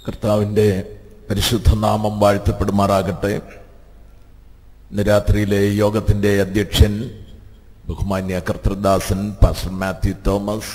കർത്താവിൻ്റെ പരിശുദ്ധ നാമം വാഴ്ത്തപ്പെടുമാറാകട്ടെ. ഇന്ന് രാത്രിയിലെ യോഗത്തിൻ്റെ അധ്യക്ഷൻ ബഹുമാന്യ കർത്തൃദാസൻ pastor Mathew Thomas,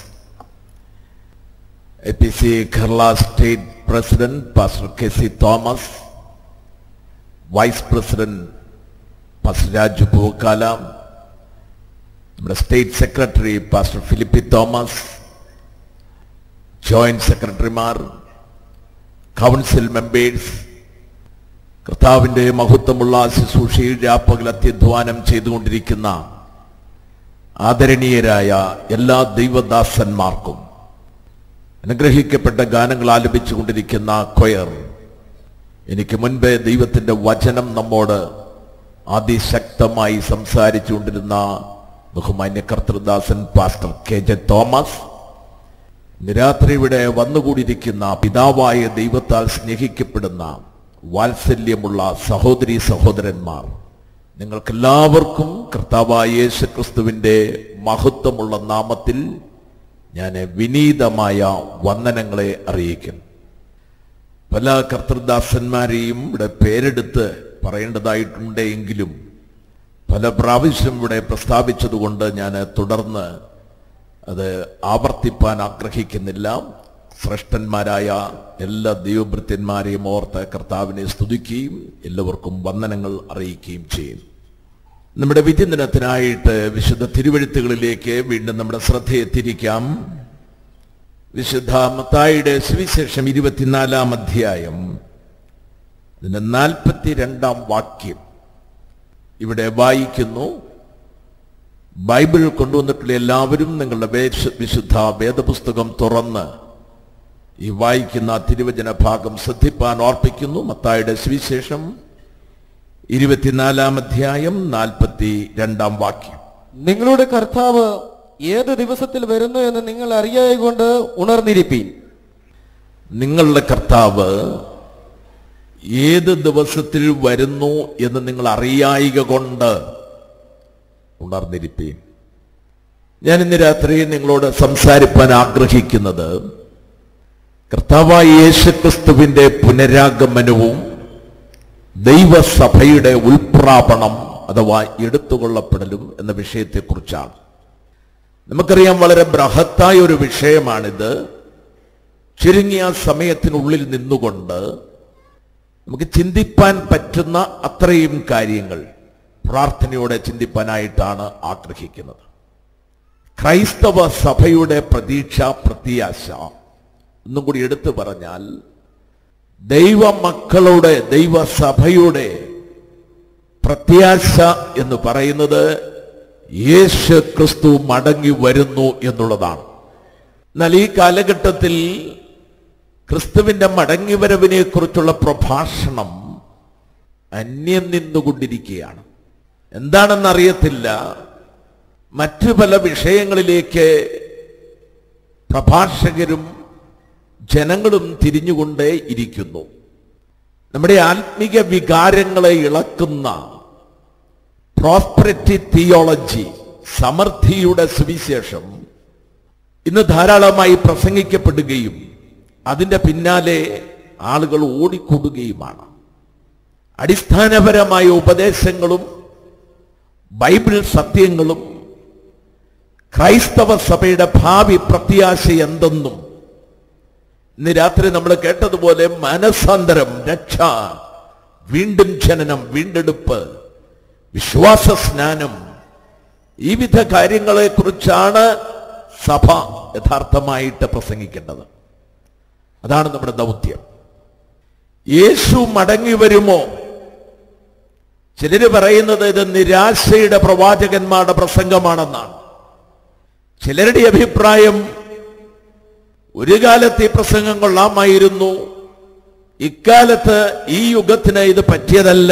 APC Kerala state president pastor KC Thomas, vice president pastor Raju Pookkala, നമ്മുടെ state secretary pastor Philip Thomas, joint സെക്രട്ടറിമാർ, കൗൺസിൽ മെമ്പേഴ്സ്, കർത്താവിൻ്റെ മഹത്വമുള്ള ശുശ്രൂഷയിൽ രാപ്പകൽ അത്യധ്വാനം ചെയ്തുകൊണ്ടിരിക്കുന്ന ആദരണീയരായ എല്ലാ ദൈവദാസന്മാർക്കും, അനുഗ്രഹിക്കപ്പെട്ട ഗാനങ്ങൾ ആലപിച്ചുകൊണ്ടിരിക്കുന്ന കൊയർ, എനിക്ക് മുൻപേ ദൈവത്തിൻ്റെ വചനം നമ്മോട് അതിശക്തമായി സംസാരിച്ചുകൊണ്ടിരുന്ന ബഹുമാന്യ കർത്തൃദാസൻ പാസ്റ്റർ KJ തോമസ്, രാത്രി ഇവിടെ വന്നുകൂടിയിരിക്കുന്ന പിതാവായ ദൈവത്താൽ സ്നേഹിക്കപ്പെടുന്ന വാത്സല്യമുള്ള സഹോദരീ സഹോദരന്മാർ, നിങ്ങൾക്കെല്ലാവർക്കും കർത്താവായ യേശുക്രിസ്തുവിൻ്റെ മഹത്വമുള്ള നാമത്തിൽ ഞാൻ വിനീതമായ വന്ദനങ്ങളെ അറിയിക്കുന്നു. പല കർത്തൃദാസന്മാരെയും ഇവിടെ പേരെടുത്ത് പറയേണ്ടതായിട്ടുണ്ട് എങ്കിലും പല പ്രാവശ്യം ഇവിടെ പ്രസ്താവിച്ചതുകൊണ്ട് ഞാൻ തുടർന്ന് അത് ആവർത്തിപ്പാൻ ആഗ്രഹിക്കുന്നില്ല. ശ്രേഷ്ഠന്മാരായ എല്ലാ ദൈവഭൃത്യന്മാരെയും ഓർത്ത് കർത്താവിനെ സ്തുതിക്കുകയും എല്ലാവർക്കും വന്ദനങ്ങൾ അറിയിക്കുകയും ചെയ്യും. നമ്മുടെ വിധിദിനത്തിനായിട്ട് വിശുദ്ധ തിരുവെഴുത്തുകളിലേക്ക് വീണ്ടും നമ്മുടെ ശ്രദ്ധയെ തിരിക്കാം. വിശുദ്ധ മത്തായിയുടെ സുവിശേഷം 24-ാം അധ്യായം, അതിന്റെ 42-ാം വാക്യം ഇവിടെ വായിക്കുന്നു. ബൈബിൾ കൊണ്ടുവന്നിട്ടുള്ള എല്ലാവരും നിങ്ങളുടെ വിശുദ്ധ വേദപുസ്തകം തുറന്ന് ഈ വായിക്കുന്ന തിരുവചന ഭാഗം ശ്രദ്ധിപ്പാൻ ഓർപ്പിക്കുന്നു. മത്തായിയുടെ സുവിശേഷം 24-ാം അധ്യായം 42-ാം വാക്യം. നിങ്ങളുടെ കർത്താവ് ഏത് ദിവസത്തിൽ വരുന്നു എന്ന് നിങ്ങൾ അറിയായകൊണ്ട് ഉണർന്നിരിപ്പീൻ. നിങ്ങളുടെ കർത്താവ് ഏത് ദിവസത്തിൽ വരുന്നു എന്ന് നിങ്ങൾ അറിയായിക കൊണ്ട് ഉണർന്നിരിപ്പീൻ. ഞാൻ ഇന്ന് രാത്രി നിങ്ങളോട് സംസാരിപ്പാൻ ആഗ്രഹിക്കുന്നത് കർത്താവായ യേശുക്രിസ്തുവിന്റെ പുനരാഗമനവും ദൈവസഭയുടെ ഉൽപ്രാപണം അഥവാ എടുത്തുകൊള്ളപ്പെടലും എന്ന വിഷയത്തെക്കുറിച്ചാണ്. നമുക്കറിയാം, വളരെ ബൃഹത്തായ ഒരു വിഷയമാണിത്. ചുരുങ്ങിയ സമയത്തിനുള്ളിൽ നിന്നുകൊണ്ട് നമുക്ക് ചിന്തിപ്പാൻ പറ്റുന്ന അത്രയും കാര്യങ്ങൾ പ്രാർത്ഥനയോടെ ചിന്തിപ്പാനായിട്ടാണ് ആഗ്രഹിക്കുന്നത്. ക്രൈസ്തവ സഭയുടെ പ്രതീക്ഷ, പ്രത്യാശ, ഒന്നും കൂടി എടുത്തു പറഞ്ഞാൽ ദൈവമക്കളുടെ, ദൈവസഭയുടെ പ്രത്യാശ എന്ന് പറയുന്നത് യേശു ക്രിസ്തു മടങ്ങി വരുന്നു എന്നുള്ളതാണ്. എന്നാൽ ഈ കാലഘട്ടത്തിൽ ക്രിസ്തുവിന്റെ മടങ്ങിവരവിനെ കുറിച്ചുള്ള പ്രഭാഷണം അന്യം നിന്നുകൊണ്ടിരിക്കുകയാണ്. എന്താണെന്നറിയത്തില്ല. മറ്റു പല വിഷയങ്ങളിലേക്ക് പ്രഭാഷകരും ജനങ്ങളും തിരിഞ്ഞുകൊണ്ടേ ഇരിക്കുന്നു. നമ്മുടെ ആത്മീക വികാരങ്ങളെ ഇളക്കുന്ന പ്രോസ്പെരിറ്റി തിയോളജി, സമൃദ്ധിയുടെ സുവിശേഷം ഇന്ന് ധാരാളമായി പ്രസംഗിക്കപ്പെടുകയും അതിൻ്റെ പിന്നാലെ ആളുകൾ ഓടിക്കൂടുകയുമാണ്. അടിസ്ഥാനപരമായ ഉപദേശങ്ങളും ബൈബിൾ സത്യങ്ങളും ക്രൈസ്തവ സഭയുടെ ഭാവി പ്രത്യാശ എന്തെന്നും, ഇന്ന് രാത്രി നമ്മൾ കേട്ടതുപോലെ മനസാന്തരം, രക്ഷ, വീണ്ടും ജനനം, വീണ്ടെടുപ്പ്, വിശ്വാസ സ്നാനം, ഈ വിധ കാര്യങ്ങളെ കുറിച്ചാണ് സഭ യഥാർത്ഥമായിട്ട് പ്രസംഗിക്കേണ്ടത്. അതാണ് നമ്മുടെ ദൗത്യം. യേശു മടങ്ങി വരുമോ? ചിലര് പറയുന്നത് ഇത് നിരാശയുടെ പ്രവാചകന്മാരുടെ പ്രസംഗമാണെന്നാണ്. ചിലരുടെ അഭിപ്രായം ഒരു കാലത്ത് ഈ പ്രസംഗം കൊള്ളാമായിരുന്നു, ഇക്കാലത്ത് ഈ യുഗത്തിന് ഇത് പറ്റിയതല്ല,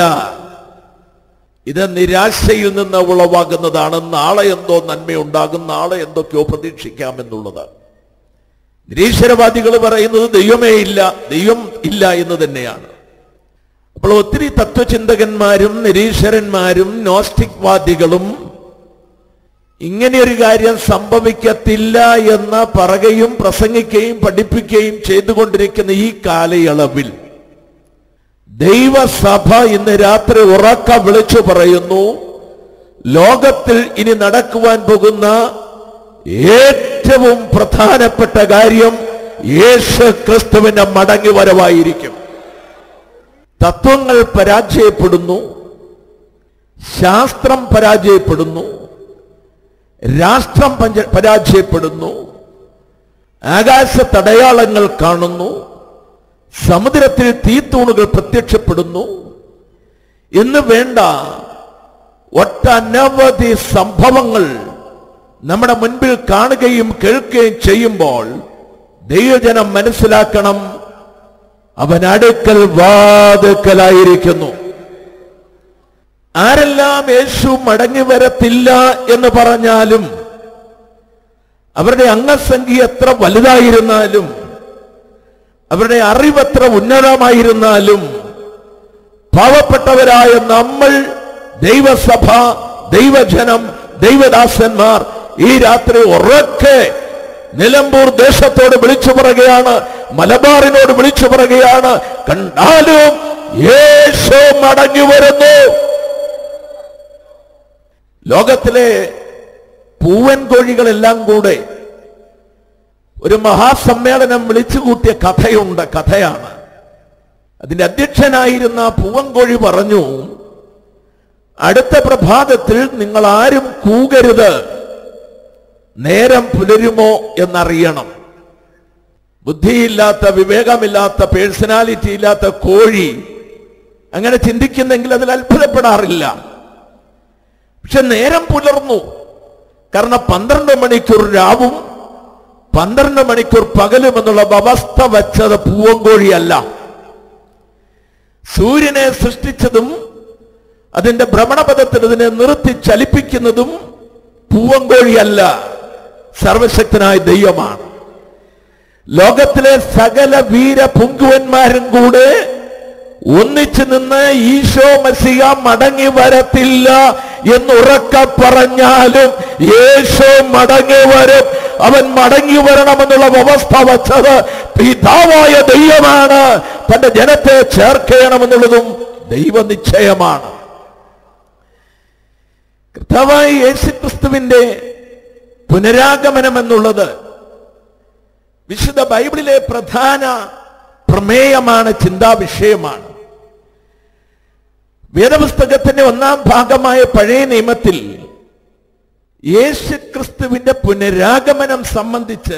ഇത് നിരാശയിൽ നിന്ന് ഉളവാകുന്നതാണ്, നാളെ എന്തോ നന്മയുണ്ടാകും, നാളെ എന്തൊക്കെയോ പ്രതീക്ഷിക്കാമെന്നുള്ളത്. നിരീശ്വരവാദികൾ പറയുന്നത് ദൈവമേ ഇല്ല, ദൈവം ഇല്ല എന്ന് തന്നെയാണ്. അപ്പോൾ ഒത്തിരി തത്വചിന്തകന്മാരും നിരീശ്വരന്മാരും നോസ്റ്റിക് വാദികളും ഇങ്ങനെയൊരു കാര്യം സംഭവിക്കത്തില്ല എന്ന് പറയുകയും പ്രസംഗിക്കുകയും പഠിപ്പിക്കുകയും ചെയ്തുകൊണ്ടിരിക്കുന്ന ഈ കാലയളവിൽ ദൈവസഭ ഇന്ന് രാത്രി ഉറക്കെ വിളിച്ചു പറയുന്നു, ലോകത്തിൽ ഇനി നടക്കുവാൻ പോകുന്ന ഏറ്റവും പ്രധാനപ്പെട്ട കാര്യം യേശു ക്രിസ്തുവിന്റെ മടങ്ങി വരവായിരിക്കും. തത്വങ്ങൾ പരാജയപ്പെടുന്നു, ശാസ്ത്രം പരാജയപ്പെടുന്നു, രാഷ്ട്രം പരാജയപ്പെടുന്നു, ആകാശത്തടയാളങ്ങൾ കാണുന്നു, സമുദ്രത്തിൽ തീത്തൂണുകൾ പ്രത്യക്ഷപ്പെടുന്നു എന്ന് വേണ്ട ഒട്ടനവധി സംഭവങ്ങൾ നമ്മുടെ മുൻപിൽ കാണുകയും കേൾക്കുകയും ചെയ്യുമ്പോൾ ദൈവജനം മനസ്സിലാക്കണം, അവൻ അടുക്കൽ വാതിൽക്കലായിരിക്കുന്നു. ആരെല്ലാം യേശു മടങ്ങി വരത്തില്ല എന്ന് പറഞ്ഞാലും, അവരുടെ അംഗസംഖ്യ എത്ര വലുതായിരുന്നാലും, അവരുടെ അറിവെത്ര ഉന്നതമായിരുന്നാലും, പാവപ്പെട്ടവരായ നമ്മൾ, ദൈവസഭ, ദൈവജനം, ദൈവദാസന്മാർ ഈ രാത്രി ഉറക്കെ നിലമ്പൂർ ദേശത്തോട് വിളിച്ചു പറയുകയാണ്, മലബാറിനോട് വിളിച്ചു പറയുകയാണ്, കണ്ടാലും യേശു മടങ്ങി വരുന്നു. ലോകത്തിലെ പൂവൻ കോഴികളെല്ലാം കൂടെ ഒരു മഹാസമ്മേളനം വിളിച്ചുകൂട്ടിയ കഥയാണ്. അതിന്റെ അധ്യക്ഷനായിരുന്ന പൂവൻകോഴി പറഞ്ഞു, അടുത്ത പ്രഭാതത്തിൽ നിങ്ങൾ ആരും കൂകരുത്, നേരം പുലരുമോ എന്നറിയണം. ബുദ്ധിയില്ലാത്ത, വിവേകമില്ലാത്ത, പേഴ്സണാലിറ്റി ഇല്ലാത്ത കോഴി അങ്ങനെ ചിന്തിക്കുന്നെങ്കിൽ അതിൽ അത്ഭുതപ്പെടാറില്ല. പക്ഷെ നേരം പുലർന്നു. കാരണം 12 മണിക്കൂർ രാവും 12 മണിക്കൂർ പകലും എന്നുള്ള അവസ്ഥ വച്ചത് പൂവൻകോഴിയല്ല. സൂര്യനെ സൃഷ്ടിച്ചതും അതിന്റെ ഭ്രമണപഥത്തിൽ അതിനെ നിർത്തി ചലിപ്പിക്കുന്നതും പൂവൻകോഴിയല്ല, സർവശക്തനായ ദൈവമാണ്. ലോകത്തിലെ സകല വീര പുങ്കുവന്മാരും കൂടെ ഒന്നിച്ചു നിന്ന് ഈശോ മസിഹ മടങ്ങി വരത്തില്ല എന്നുറക്കെ പറഞ്ഞാലും യേശു മടങ്ങി വരും. അവൻ മടങ്ങി വരണമെന്നുള്ള വ്യവസ്ഥ വച്ചത് പിതാവായ ദൈവമാണ്. തന്റെ ജനത്തെ ചേർക്കണമെന്നുള്ളതും ദൈവനിശ്ചയമാണ്. കർത്താവായ യേശുക്രിസ്തുവിന്റെ പുനരാഗമനം എന്നുള്ളത് വിശുദ്ധ ബൈബിളിലെ പ്രധാന പ്രമേയമാണ്, ചിന്താവിഷയമാണ്. വേദപുസ്തകത്തിന്റെ 1-ാം ഭാഗമായ പഴയ നിയമത്തിൽ യേശുക്രിസ്തുവിന്റെ പുനരാഗമനം സംബന്ധിച്ച്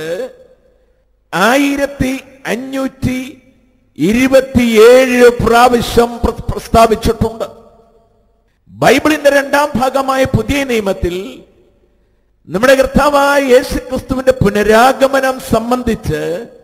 1527 പ്രാവശ്യം പ്രസ്താവിച്ചിട്ടുണ്ട്. ബൈബിളിന്റെ 2-ാം ഭാഗമായ പുതിയ നിയമത്തിൽ നമ്മുടെ കർത്താവായ യേശുക്രിസ്തുവിന്റെ പുനരാഗമനം സംബന്ധിച്ച്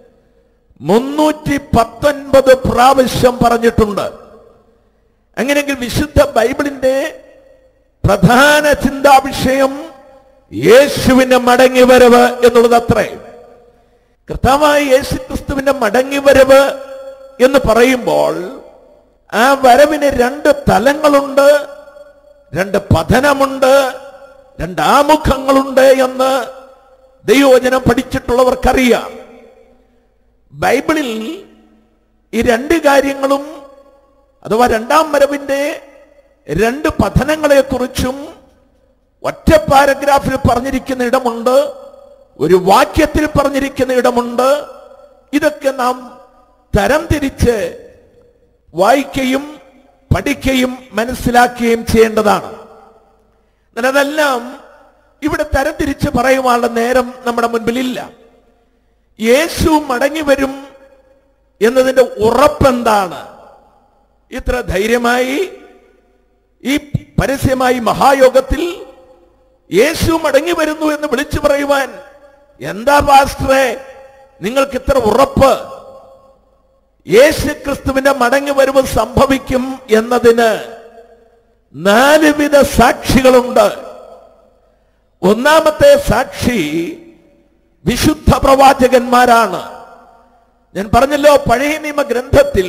319 പ്രാവശ്യം പറഞ്ഞിട്ടുണ്ട്. അങ്ങനെയെങ്കിൽ വിശുദ്ധ ബൈബിളിന്റെ പ്രധാന ചിന്താവിഷയം യേശുവിന്റെ മടങ്ങിവരവ് എന്നുള്ളത് അത്രേ. കർത്താവായ യേശുക്രിസ്തുവിന്റെ മടങ്ങിവരവ് എന്ന് പറയുമ്പോൾ ആ വരവിന് 2 തലങ്ങളുണ്ട്, 2 പതനമുണ്ട്, 2 ആമുഖങ്ങളുണ്ട് എന്ന് ദൈവവചനം പഠിച്ചിട്ടുള്ളവർക്കറിയാം. ബൈബിളിൽ ഈ 2 കാര്യങ്ങളും അഥവാ 2-ാം വരവിന്റെ 2 പതനങ്ങളെ കുറിച്ചും ഒറ്റ പാരഗ്രാഫിൽ പറഞ്ഞിരിക്കുന്ന ഇടമുണ്ട്, ഒരു വാക്യത്തിൽ പറഞ്ഞിരിക്കുന്ന ഇടമുണ്ട്. ഇതൊക്കെ നാം തരംതിരിച്ച് വായിക്കുകയും പഠിക്കുകയും മനസ്സിലാക്കുകയും ചെയ്യേണ്ടതാണ്. എന്നാൽ അതെല്ലാം ഇവിടെ തരംതിരിച്ച് പറയുവാനുള്ള നേരം നമ്മുടെ മുൻപിലില്ല. യേശു മടങ്ങി വരും എന്നതിന്റെ ഉറപ്പെന്താണ്? ഇത്ര ധൈര്യമായി ഈ പരസ്യമായി മഹായോഗത്തിൽ യേശു മടങ്ങി വരുന്നു എന്ന് വിളിച്ചു പറയുവാൻ എന്താ പാസ്റ്ററെ നിങ്ങൾക്ക് ഇത്ര ഉറപ്പ്? യേശു ക്രിസ്തുവിന്റെ മടങ്ങി വരവ് സംഭവിക്കും എന്നതിന് 4 വിധ സാക്ഷികളുണ്ട്. ഒന്നാമത്തെ സാക്ഷി വിശുദ്ധ പ്രവാചകന്മാരാണ്. ഞാൻ പറഞ്ഞല്ലോ, പഴയ നിയമ ഗ്രന്ഥത്തിൽ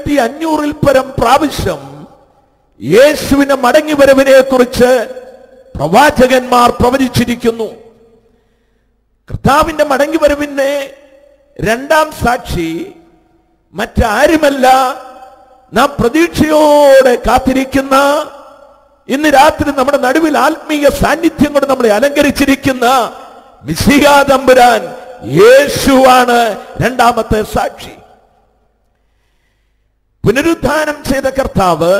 1500-ൽ പരം പ്രാവശ്യം യേശുവിന്റെ മടങ്ങി വരവിനെ കുറിച്ച് പ്രവാചകന്മാർ പ്രവചിച്ചിരിക്കുന്നു. കർത്താവിന്റെ മടങ്ങിവരവിന്റെ രണ്ടാം സാക്ഷി മറ്റാരുമല്ല, നാം പ്രതീക്ഷയോടെ കാത്തിരിക്കുന്ന, ഇന്ന് രാത്രി നമ്മുടെ നടുവിൽ ആത്മീയ സാന്നിധ്യം കൊണ്ട് നമ്മളെ അലങ്കരിച്ചിരിക്കുന്ന മിശിഹാ തമ്പുരാൻ യേശുവാണ് രണ്ടാമത്തെ സാക്ഷി. പുനരുദ്ധാനം ചെയ്ത കർത്താവ്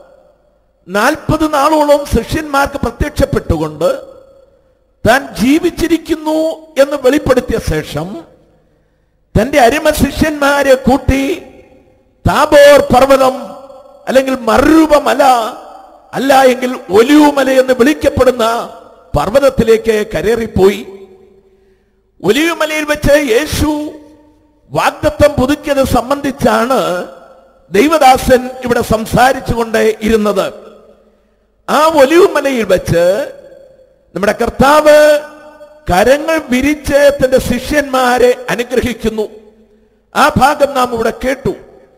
40 നാളോളം ശിഷ്യന്മാർക്ക് പ്രത്യക്ഷപ്പെട്ടുകൊണ്ട് താൻ ജീവിച്ചിരിക്കുന്നു എന്ന് വെളിപ്പെടുത്തിയ ശേഷം തന്റെ അരിമ ശിഷ്യന്മാരെ കൂട്ടി താബോർ പർവ്വതം അല്ലെങ്കിൽ മറുരൂപമല, അല്ല എങ്കിൽ ഒലിവുമല എന്ന് വിളിക്കപ്പെടുന്ന പർവ്വതത്തിലേക്ക് കരേറിപ്പോയി. ഒലിവുമലയിൽ വെച്ച് യേശു വാഗ്ദത്തം പുതുക്കിയത് സംബന്ധിച്ചാണ് ദൈവദാസൻ ഇവിടെ സംസാരിച്ചുകൊണ്ട് ഇരുന്നത്. ആ ഒലിവുമലയിൽ വെച്ച് നമ്മുടെ കർത്താവ് കരങ്ങൾ വിരിച്ച് തന്റെ ശിഷ്യന്മാരെ അനുഗ്രഹിക്കുന്നു. ആ ഭാഗം നാം ഇവിടെ കേട്ടു.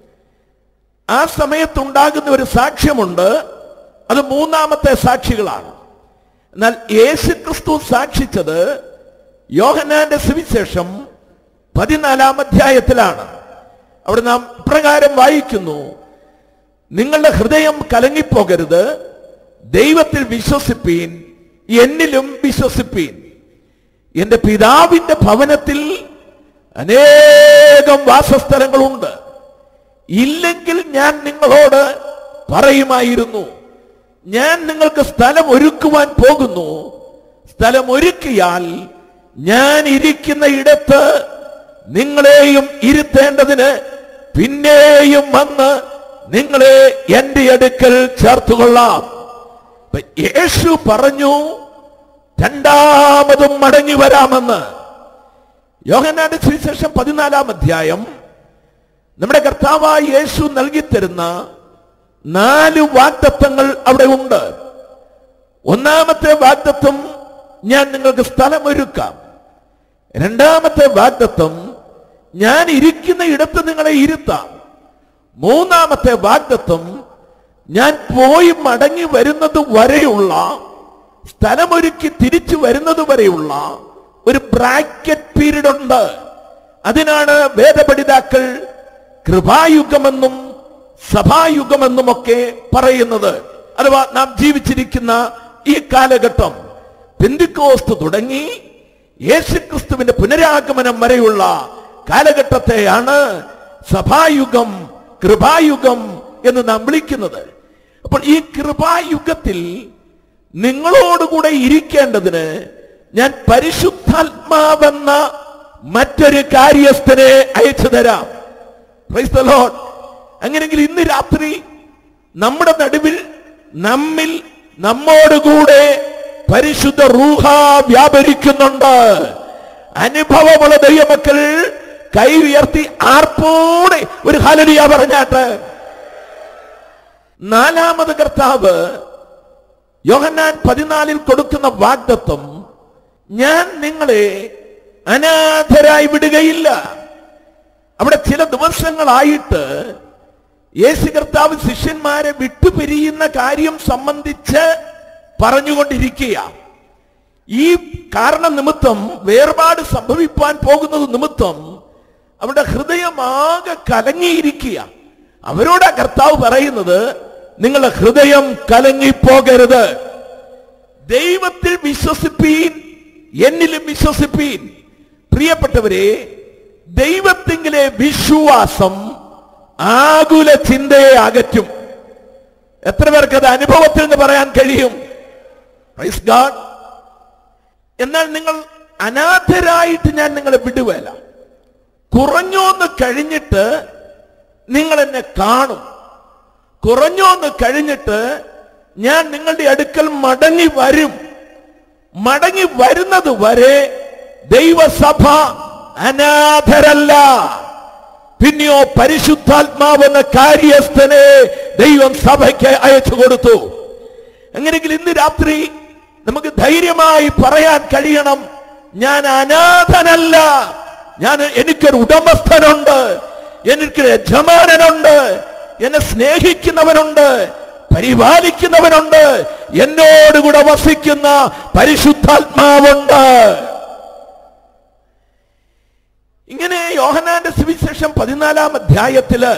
ആ സമയത്തുണ്ടാകുന്ന ഒരു സാക്ഷ്യമുണ്ട്, അത് മൂന്നാമത്തെ സാക്ഷികളാണ്. എന്നാൽ യേശുക്രിസ്തു സാക്ഷിച്ചത് യോഹന്നാന്റെ സുവിശേഷം 14-ാം അധ്യായത്തിലാണ്. അവിടെ നാം ഇപ്രകാരം വായിക്കുന്നു: നിങ്ങളുടെ ഹൃദയം കലങ്ങിപ്പോകരുത്, ദൈവത്തിൽ വിശ്വസിപ്പീൻ, എന്നിലും വിശ്വസിപ്പീൻ. എന്റെ പിതാവിന്റെ ഭവനത്തിൽ അനേകം വാസസ്ഥലങ്ങളുണ്ട്. ഇല്ലെങ്കിൽ ഞാൻ നിങ്ങളോട് പറയുമായിരുന്നു. ഞാൻ നിങ്ങൾക്ക് സ്ഥലം ഒരുക്കുവാൻ പോകുന്നു. സ്ഥലം ഒരുക്കിയാൽ ഞാൻ ഇരിക്കുന്ന ഇടത്ത് നിങ്ങളെയും ഇരുത്തേണ്ടതിന് പിന്നെയും വന്ന് നിങ്ങളെ എന്റെ അടുക്കൽ ചേർത്തുകൊള്ളാം. യേശു പറഞ്ഞു രണ്ടാമതും മടങ്ങി വരാമെന്ന്. യോഹന്നാന്റെ സുവിശേഷം 14-ാം അധ്യായം നമ്മുടെ കർത്താവായ യേശു നൽകിത്തരുന്ന 4 വാഗ്ദത്തങ്ങൾ അവിടെ ഉണ്ട്. ഒന്നാമത്തെ വാഗ്ദത്തം, ഞാൻ നിങ്ങൾക്ക് സ്ഥലമൊരുക്കാം. രണ്ടാമത്തെ വാഗ്ദത്തം, ഞാൻ ഇരിക്കുന്ന ഇടത്ത് നിങ്ങളെ ഇരുത്താം. മൂന്നാമത്തെ വാഗ്ദത്തം, ഞാൻ പോയി മടങ്ങി വരുന്നത് വരെയുള്ള, സ്ഥലമൊരുക്കി തിരിച്ചു വരുന്നത് വരെയുള്ള ഒരു ബ്രാക്കറ്റ് പീരീഡ് ഉണ്ട്. അതിനാണ് വേദപഠിതാക്കൾ കൃപായുഗമെന്നും സഭായുഗമെന്നും ഒക്കെ പറയുന്നത്. അഥവാ നാം ജീവിച്ചിരിക്കുന്ന ഈ കാലഘട്ടം പെന്തിക്കോസ്ത് തുടങ്ങി യേശുക്രിസ്തുവിന്റെ പുനരാഗമനം വരെയുള്ള കാലഘട്ടത്തെയാണ് സഭായുഗം, കൃപായുഗം എന്ന് നാം വിളിക്കുന്നത്. അപ്പോൾ ഈ കൃപായുഗത്തിൽ നിങ്ങളോടുകൂടെ ഇരിക്കേണ്ടതിന് ഞാൻ പരിശുദ്ധാത്മാവെന്ന മറ്റൊരു കാര്യസ്ഥനെ അയച്ചു തരാം. Praise the Lord. അങ്ങനെയെങ്കിൽ ഇന്ന് രാത്രി നമ്മുടെ നടുവിൽ, നമ്മിൽ, നമ്മോടുകൂടെ പരിശുദ്ധ റൂഹ വ്യാപരിക്കുന്നുണ്ട്. അനുഭവമുള്ള ദൈവമക്കൾ കൈ ഉയർത്തി ആർപ്പോടെ ഒരു ഹല്ലേലൂയ പറഞ്ഞാട്ട്. നാലാമത് കർത്താവ് യോഹന്നാൻ 14-ൽ കൊടുക്കുന്ന വാഗ്ദത്തം, ഞാൻ നിങ്ങളെ അനാഥരായി വിടുകയില്ല. അവിടെ ചില ദിവസങ്ങളായിട്ട് യേശു കർത്താവ് ശിഷ്യന്മാരെ വിട്ടുപിരിയുന്ന കാര്യം സംബന്ധിച്ച് പറഞ്ഞുകൊണ്ടിരിക്കുക. ഈ കാരണ നിമിത്തം, വേർപാട് സംഭവിപ്പാൻ പോകുന്നത് നിമിത്തം അവരുടെ ഹൃദയമാകെ കലങ്ങിയിരിക്കുക. അവരോടാ കർത്താവ് പറയുന്നത്, നിങ്ങളുടെ ഹൃദയം കലങ്ങിപ്പോകരുത്, ദൈവത്തിൽ വിശ്വസിപ്പീൻ, എന്നിലും വിശ്വസിപ്പീൻ. പ്രിയപ്പെട്ടവരെ, ദൈവത്തിങ്കിലെ വിശ്വാസം ആകുല ചിന്തയെ അകറ്റും. എത്ര പേർക്ക് അത് അനുഭവത്തിൽ നിന്ന് പറയാൻ കഴിയും? Praise God. എന്നാൽ നിങ്ങൾ അനാഥരായിട്ട് ഞാൻ നിങ്ങളെ വിടുവേല. കുറഞ്ഞോന്ന് കഴിഞ്ഞിട്ട് നിങ്ങൾ എന്നെ കാണും. കുറഞ്ഞോന്ന് കഴിഞ്ഞിട്ട് ഞാൻ നിങ്ങളുടെ അടുക്കൽ മടങ്ങി വരും. മടങ്ങി വരുന്നത് വരെ ദൈവസഭ അനാഥരല്ല. പിന്നെയോ പരിശുദ്ധാത്മാവെന്ന കാര്യസ്ഥനെ ദൈവം സഭയ്ക്ക് അയച്ചു കൊടുത്തു. അങ്ങനെയെങ്കിൽ ഇന്ന് രാത്രി നമുക്ക് ധൈര്യമായി പറയാൻ കഴിയണം, ഞാൻ അനാഥനല്ല. എനിക്കൊരു ഉടമസ്ഥനുണ്ട്, എനിക്കൊരു യജമാനനുണ്ട്, എന്നെ സ്നേഹിക്കുന്നവനുണ്ട്, പരിപാലിക്കുന്നവനുണ്ട്, എന്നോടുകൂടെ വസിക്കുന്ന പരിശുദ്ധാത്മാവുണ്ട്. ഇങ്ങനെ യോഹന്നാന്റെ സുവിശേഷം 14-ാം അധ്യായത്തില്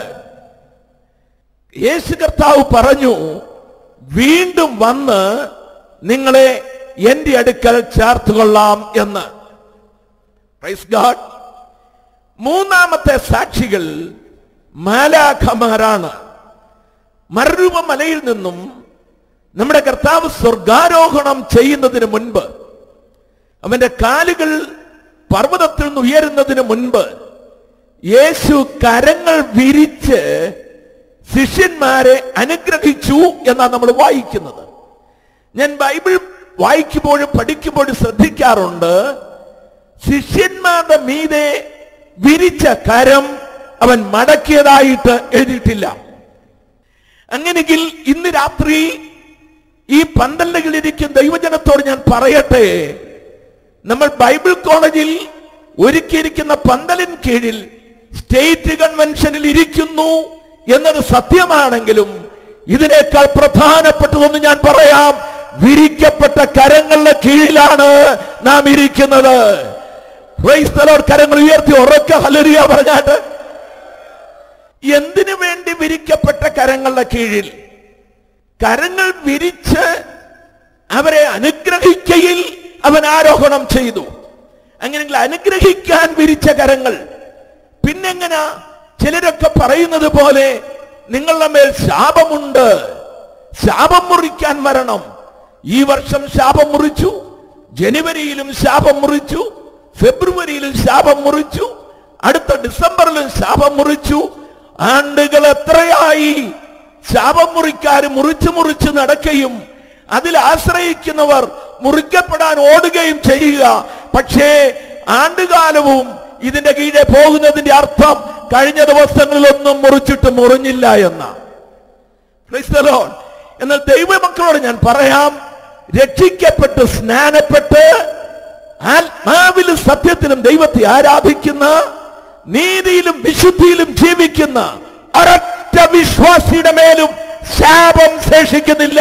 യേശു കർത്താവ് പറഞ്ഞു, വീണ്ടും വന്ന് നിങ്ങളെ എന്റെ അടുക്കൽ ചേർത്തുകൊള്ളാം എന്ന്. Praise God. മൂന്നാമത്തെ സാക്ഷികൾ മാലാഖമാരാണ്. മറുരൂപ മലയിൽ നിന്നും നമ്മുടെ കർത്താവ് സ്വർഗാരോഹണം ചെയ്യുന്നതിന് മുൻപ്, അവന്റെ കാലുകൾ പർവ്വതത്തിൽ നിന്ന് ഉയരുന്നതിന് മുൻപ് യേശു കരങ്ങൾ വിരിച്ച് ശിഷ്യന്മാരെ അനുഗ്രഹിച്ചു എന്നാണ് നമ്മൾ വായിക്കുന്നത്. ഞാൻ ബൈബിൾ വായിക്കുമ്പോഴും പഠിക്കുമ്പോഴും ശ്രദ്ധിക്കാറുണ്ട്, ശിഷ്യന്മാരുടെ മീതെ വിരിച്ച കരം അവൻ മടക്കിയതായിട്ട് എഴുതിയിട്ടില്ല. അങ്ങനെയെങ്കിൽ ഇന്ന് രാത്രി ഈ പന്തലുകളിലിരിക്കും ദൈവജനത്തോട് ഞാൻ പറയട്ടെ, നമ്മൾ ബൈബിൾ കോളേജിൽ ഒരുക്കിയിരിക്കുന്ന പന്തലിൻ കീഴിൽ സ്റ്റേറ്റ് കൺവെൻഷനിൽ ഇരിക്കുന്നു എന്നത് സത്യമാണെങ്കിലും ഇതിനേക്കാൾ പ്രധാനപ്പെട്ടതൊന്ന് ഞാൻ പറയാം, വിരിക്കപ്പെട്ട കരങ്ങളുടെ കീഴിലാണ് നാം ഇരിക്കുന്നത്. Praise the Lord. കരങ്ങൾ ഉയർത്തി ഉറക്കെ ഹല്ലേലൂയ പറഞ്ഞാട്ട്. എന്തിനു വേണ്ടി വിരിക്കപ്പെട്ട കരങ്ങളുടെ കീഴിൽ? കരങ്ങൾ വിരിച്ച് അവരെ അനുഗ്രഹിക്കയിൽ അവൻ ആരോഹണം ചെയ്തു. അങ്ങനെയെങ്കിൽ അനുഗ്രഹിക്കാൻ വിരിച്ച കരങ്ങൾ. പിന്നെങ്ങനാ ചിലരൊക്കെ പറയുന്നത് പോലെ നിങ്ങളുടെ മേൽ ശാപമുണ്ട്, ശാപം മുറിക്കാൻ വരണം. ഈ വർഷം ശാപം മുറിച്ചു, ജനുവരിയിലും ശാപം മുറിച്ചു, ഫെബ്രുവരിയിലും ശാപം മുറിച്ചു, അടുത്ത ഡിസംബറിലും ശാപം മുറിച്ചു. ആണ്ടുകൾ എത്രയായി ശാപം മുറിക്കാരും മുറിച്ച് നടക്കുകയും അതിൽ ആശ്രയിക്കുന്നവർ മുറിക്കപ്പെടാൻ ഓടുകയും ചെയ്യുക. പക്ഷേ ആണ്ടുകാലവും ഇതിന്റെ കീഴെ പോകുന്നതിന്റെ അർത്ഥം കഴിഞ്ഞ ദിവസങ്ങളിലൊന്നും മുറിച്ചിട്ട് മുറിഞ്ഞില്ല എന്നാണ്. Praise the Lord. എന്നാൽ ദൈവമക്കളോട് ഞാൻ പറയാം, രക്ഷിക്കപ്പെട്ട് സ്നാനപ്പെട്ട് ആത്മാവിലും സത്യത്തിലും ദൈവത്തെ ആരാധിക്കുന്ന, നീതിയിലും വിശുദ്ധിയിലും ജീവിക്കുന്ന ഒരൊറ്റ വിശ്വാസിയുടെ മേലും ശാപം ശേഷിക്കുന്നില്ല.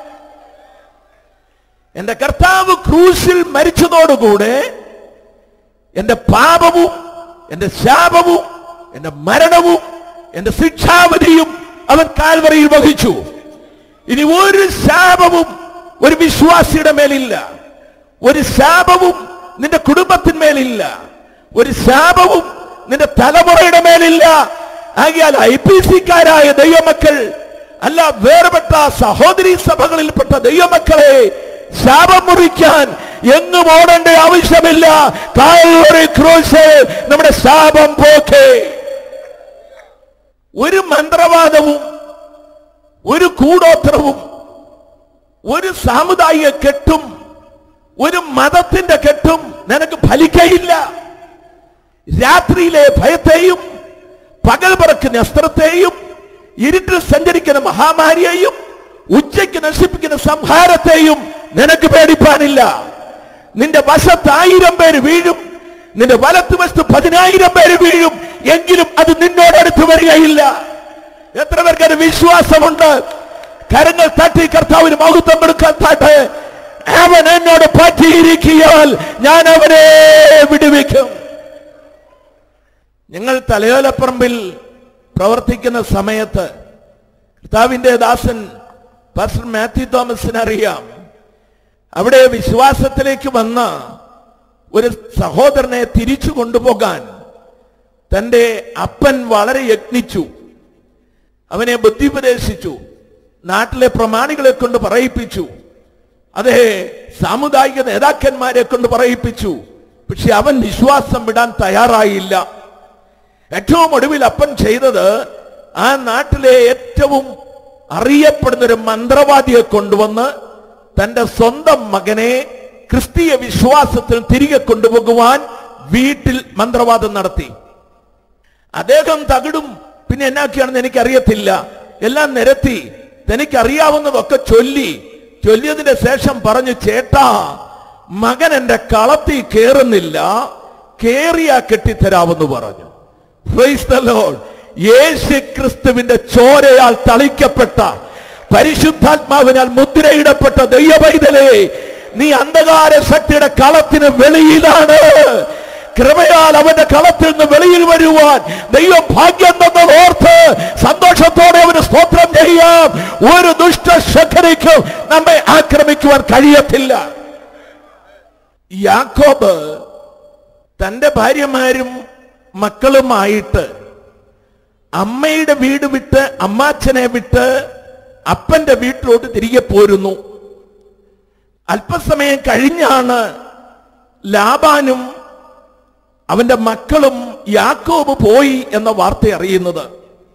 എന്റെ കർത്താവ് ക്രൂശിൽ മരിച്ചതോടുകൂടെ എന്റെ പാപവും എന്റെ ശാപവും എന്റെ മരണവും എന്റെ ശിക്ഷാവധിയും അവൻ കാൽവറിയിൽ വഹിച്ചു. ഇനി ഒരു ശാപവും ഒരു വിശ്വാസിയുടെ മേലില്ല, ഒരു ശാപവും നിന്റെ കുടുംബത്തിന്മേലില്ല, ഒരു ശാപവും നിന്റെ തലമുറയുടെ മേലില്ല. ആകിയാൽ IPC-ക്കാരായ ദൈവമക്കൾ, അല്ല വേർപെട്ട സഹോദരി സഭകളിൽപ്പെട്ട ദൈവമക്കളെ, ശാപം മുറിക്കാൻ എങ്ങും ഓടേണ്ട ആവശ്യമില്ല. കാൽവറി ക്രൂശിൽ നമ്മുടെ ശാപം പോക്കേ. ഒരു മന്ത്രവാദവും ഒരു കൂടോത്രവും ഒരു സാമുദായിക കെട്ടും ഒരു മതത്തിന്റെ കെട്ടും നിനക്ക് ഫലിക്കയില്ല. രാത്രിയിലെ ഭയത്തെയും പകൽ പറക്കുന്ന അസ്ത്രത്തെയും ഇരുട്ടിൽ സഞ്ചരിക്കുന്ന മഹാമാരിയെയും ഉച്ചയ്ക്ക് നശിപ്പിക്കുന്ന സംഹാരത്തെയും നിനക്ക് പേടിപ്പാനില്ല. നിന്റെ വശത്ത് 1000 പേര് വീഴും, നിന്റെ വലത്ത് വശത്ത് 10,000 പേര് വീഴും, എങ്കിലും അത് നിന്നോടടുത്ത് വരികയില്ല. എത്ര പേർക്ക് അത് വിശ്വാസമുണ്ട്? കരങ്ങൾ തട്ടി കർത്താവിന് മഹത്വം കൊടുക്കാൻ താട്ടെ. അവൻ എന്നോട് പറ്റിയിരിക്കിയാൽ ഞാൻ അവനെ വിടുവിക്കും. ഞങ്ങൾ തലയോലപ്പറമ്പിൽ പ്രവർത്തിക്കുന്ന സമയത്ത് കർത്താവിന്റെ ദാസൻ പാസ്റ്റർ മാത്യു തോമസിന് അറിയാം, അവിടെ വിശ്വാസത്തിലേക്ക് വന്ന ഒരു സഹോദരനെ തിരിച്ചു കൊണ്ടുപോകാൻ തന്റെ അപ്പൻ വളരെ യത്നിച്ചു. അവനെ ബുദ്ധിപദേശിച്ചു, നാട്ടിലെ പ്രമാണികളെ കൊണ്ട് പറയിപ്പിച്ചു, അതേ സാമുദായിക നേതാക്കന്മാരെ കൊണ്ട് പറയിപ്പിച്ചു. പക്ഷെ അവൻ വിശ്വാസം വിടാൻ തയ്യാറായില്ല. ഏറ്റവും ഒടുവിൽ അപ്പൻ ചെയ്തത്, ആ നാട്ടിലെ ഏറ്റവും അറിയപ്പെടുന്ന ഒരു മന്ത്രവാദിയെ കൊണ്ടുവന്ന് തന്റെ സ്വന്തം മകനെ ക്രിസ്തീയ വിശ്വാസത്തിൽ തിരികെ കൊണ്ടുപോകുവാൻ വീട്ടിൽ മന്ത്രവാദം നടത്തി. അദ്ദേഹം തകിടും പിന്നെ എന്നാക്കിയാണെന്ന് എനിക്കറിയത്തില്ല, എല്ലാം നിരത്തി തനിക്കറിയാവുന്നതൊക്കെ ചൊല്ലിയതിന്റെ ശേഷം പറഞ്ഞു, ചേട്ടാ മകൻ എന്റെ കളത്തിൽ കേറുന്നില്ല, കേറിയാ കെട്ടിത്തരാമെന്ന് പറഞ്ഞു. Price the Lord. യേശു ക്രിസ്തുവിന്റെ ചോരയാൽ തളിക്കപ്പെട്ട പരിശുദ്ധാത്മാവിനാൽ മുദ്രയിടപ്പെട്ട ദൈവപൈതലേ, നീ അന്ധകാര ശക്തിയുടെ കളത്തിന് വെളിയിലാണ്. കൃപയാൽ അവന്റെ കളത്തിൽ നിന്ന് വെളിയിൽ വരുവാൻ ദൈവം ഭാഗ്യം തന്നത് ഓർത്ത് സന്തോഷത്തോടെ അവന് സ്തോത്രം ചെയ്യാം. ഒരു ദുഷ്ടശക്തിക്കും നമ്മെ ആക്രമിക്കുവാൻ കഴിയത്തില്ല. യാക്കോബ് തന്റെ ഭാര്യമാരും മക്കളുമായിട്ട് അമ്മയുടെ വീട് വിട്ട്, അമ്മാച്ചനെ വിട്ട് അപ്പന്റെ വീട്ടിലോട്ട് തിരികെ പോരുന്നു. അല്പസമയം കഴിഞ്ഞാണ് ലാബാനും അവന്റെ മക്കളും യാക്കോബ് പോയി എന്ന വാർത്ത അറിയുന്നത്.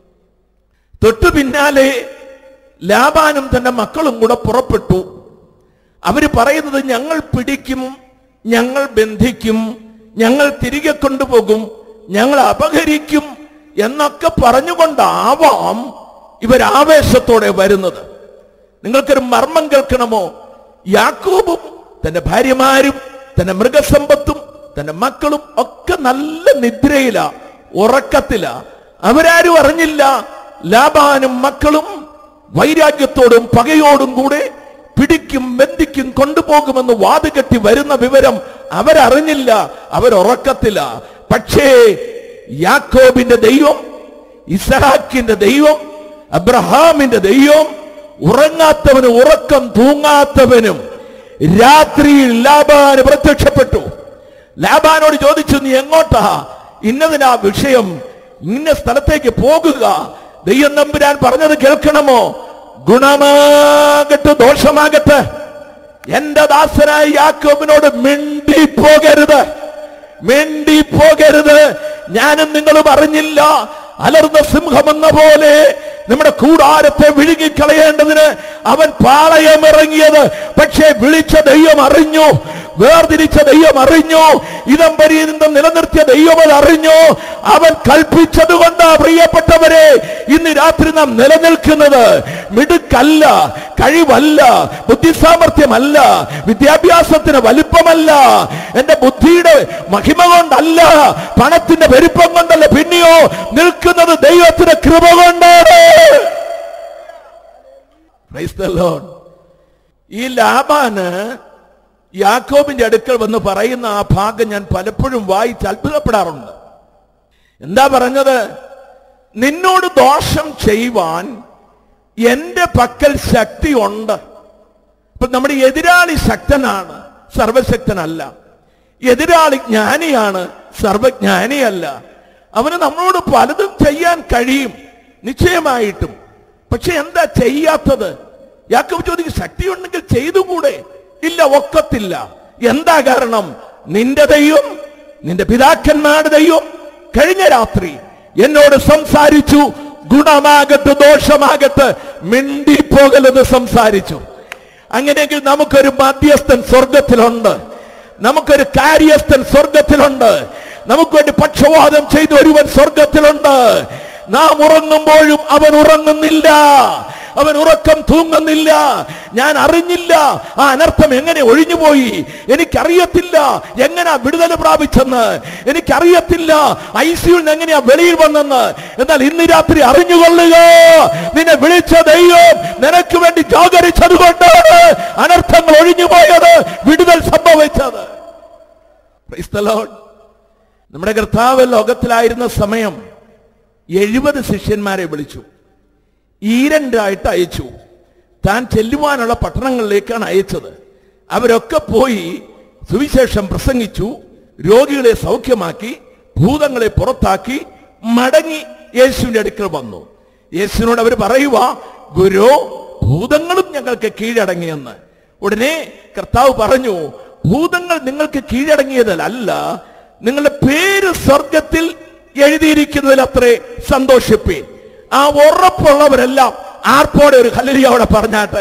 തൊട്ടു പിന്നാലെ ലാബാനും തന്റെ മക്കളും കൂടെ പുറപ്പെട്ടു. അവര് പറയുന്നത്, ഞങ്ങൾ പിടിക്കും, ഞങ്ങൾ ബന്ധിക്കും, ഞങ്ങൾ തിരികെ കൊണ്ടുപോകും, ഞങ്ങൾ അപഹരിക്കും എന്നൊക്കെ പറഞ്ഞുകൊണ്ടാവാം ഇവരാവേശത്തോടെ വരുന്നത്. നിങ്ങൾക്കൊരു മർമ്മം കേൾക്കണമോ? യാക്കോബും തന്റെ ഭാര്യമാരും തന്റെ മൃഗസമ്പത്തും തന്റെ മക്കളും ഒക്കെ നല്ല നിദ്രയില, ഉറക്കത്തില. അവരാരും അറിഞ്ഞില്ല ലാബാനും മക്കളും വൈരാഗ്യത്തോടും പകയോടും കൂടെ പിടിക്കും, ബന്ധിക്കും, കൊണ്ടുപോകുമെന്ന് വാതുകെട്ടി വരുന്ന വിവരം അവരറിഞ്ഞില്ല. അവരുറക്കത്തില. പക്ഷേ യാക്കോബിന്റെ ദൈവം, ഇസ്ഹാക്കിന്റെ ദൈവം, അബ്രഹാമിന്റെ ദൈവം, ഉറങ്ങാത്തവനും ഉറക്കം തൂങ്ങാത്തവനും രാത്രിയിൽ ലാബാന് പ്രത്യക്ഷപ്പെട്ടു. ലാബാനോട് ചോദിച്ചു, നീ എങ്ങോട്ടാ? ഇന്നതിനാ വിഷയം, ഇന്ന സ്ഥലത്തേക്ക് പോകുക. ദൈവം നമ്പുരാൻ പറഞ്ഞത് കേൾക്കണമോ? ഗുണമാകട്ടെ ദോഷമാകട്ടെ, എന്റെ ദാസനായ യാക്കോബിനോട് മിണ്ടിപ്പോകരുത്, മിണ്ടിപ്പോകരുത്. ഞാനും നിങ്ങളും അറിഞ്ഞില്ല, അലർന്ന സിംഹമെന്ന പോലെ നമ്മുടെ കൂടാരത്തെ വിഴുങ്ങിക്കളയേണ്ടതിന് അവൻ പാളയമിറങ്ങിയത്. പക്ഷേ വിളിച്ച ദൈവം അറിഞ്ഞു, വേർതിരിച്ച ദൈവം അറിഞ്ഞു, ഇതംപര്യന്തം നിലനിർത്തിയ ദൈവം അത് അറിഞ്ഞു. അവൻ കൽപ്പിച്ചത് കൊണ്ടാ പ്രിയപ്പെട്ടവരെ ഇന്ന് രാത്രി നാം നിലനിൽക്കുന്നത്. മിടുക്കല്ല, കഴിവല്ല, ബുദ്ധിസാമർഥ്യമല്ല, വിദ്യാഭ്യാസത്തിന് വലിപ്പമല്ല, എന്റെ ബുദ്ധിയുടെ മഹിമ കൊണ്ടല്ല, പണത്തിന്റെ പെരുപ്പം കൊണ്ടല്ല, പിന്നെയോ നിൽക്കുന്നത് ദൈവത്തിന്റെ കൃപ കൊണ്ടാണ്. Praise the Lord. ഈ ലാബാന് യാക്കോബിന്റെ അടുക്കൽ വന്ന് പറയുന്ന ആ ഭാഗം ഞാൻ പലപ്പോഴും വായിച്ച് അത്ഭുതപ്പെടാറുണ്ട്. എന്താ പറഞ്ഞത്? നിന്നോട് ദോഷം ചെയ്യുവാൻ എന്റെ പക്കൽ ശക്തി ഉണ്ട്. ഇപ്പൊ നമ്മുടെ എതിരാളി ശക്തനാണ്, സർവശക്തനല്ല. എതിരാളി ജ്ഞാനിയാണ്, സർവജ്ഞാനിയല്ല. അവന് നമ്മളോട് പലതും ചെയ്യാൻ കഴിയും നിശ്ചയമായിട്ടും. പക്ഷെ എന്താ ചെയ്യാത്തത്? യാക്കോബ് ചോദിക്കും, ശക്തി ഉണ്ടെങ്കിൽ ചെയ്തുകൂടെ? ഇല്ല, ഒക്കത്തില്ല. എന്താ കാരണം? നിന്റെ ദൈവം, നിന്റെ പിതാക്കന്മാരുടെ ദൈവം കഴിഞ്ഞ രാത്രി എന്നോട് സംസാരിച്ചു. ഗുണമാകട്ടെ ദോഷമാകട്ടെ, മിണ്ടിപ്പോകലെന്ന് സംസാരിച്ചു. അങ്ങനെയെങ്കിൽ നമുക്കൊരു മധ്യസ്ഥൻ സ്വർഗത്തിലുണ്ട്, നമുക്കൊരു കാര്യസ്ഥൻ സ്വർഗത്തിലുണ്ട്, നമുക്ക് വേണ്ടി പക്ഷവാദം ചെയ്ത ഒരുവൻ സ്വർഗത്തിലുണ്ട്. നാം ഉറങ്ങുമ്പോഴും അവൻ ഉറങ്ങുന്നില്ല, അവൻ ഉറക്കം തൂങ്ങുന്നില്ല. ഞാൻ അറിഞ്ഞില്ല ആ അനർത്ഥം എങ്ങനെ ഒഴിഞ്ഞുപോയി, എനിക്കറിയത്തില്ല എങ്ങനെയാ വിടുതൽ പ്രാപിച്ചെന്ന്, എനിക്കറിയത്തില്ല ICUവിൽ നിന്ന് എങ്ങനെയാ വെളിയിൽ വന്നെന്ന്. എന്നാൽ ഇന്ന് രാത്രി അറിഞ്ഞുകൊള്ളുക, നിന്നെ വിളിച്ച ദൈവം നിനക്ക് വേണ്ടി ജാഗരിച്ചത് കൊണ്ടാണ് അനർത്ഥങ്ങൾ ഒഴിഞ്ഞുപോയത്, വിടുതൽ സംഭവിച്ചത്. Praise the Lord. നമ്മുടെ കർത്താവ് ലോകത്തിലായിരുന്ന സമയം 70 ശിഷ്യന്മാരെ വിളിച്ചു, ഈരണ്ടായിട്ട് അയച്ചു. താൻ ചെല്ലുവാനുള്ള പട്ടണങ്ങളിലേക്കാണ് അയച്ചത്. അവരൊക്കെ പോയി സുവിശേഷം പ്രസംഗിച്ചു, രോഗികളെ സൗഖ്യമാക്കി, ഭൂതങ്ങളെ പുറത്താക്കി മടങ്ങി യേശുവിന്റെ അടുക്കൽ വന്നു. യേശുവിനോട് അവർ പറയുക, ഗുരു, ഭൂതങ്ങളും ഞങ്ങൾക്ക് കീഴടങ്ങിയെന്ന്. ഉടനെ കർത്താവ് പറഞ്ഞു, ഭൂതങ്ങൾ നിങ്ങൾക്ക് കീഴടങ്ങിയതല്ല, നിങ്ങളുടെ പേര് സ്വർഗത്തിൽ എഴുതിയിരിക്കുന്നതിൽ അത്രേ സന്തോഷിപ്പീൻ. ആ ഉറപ്പുള്ളവരെല്ലാം ആർപ്പോടെ ഒരു ഹല്ലേലൂയ പറഞ്ഞാട്ടെ.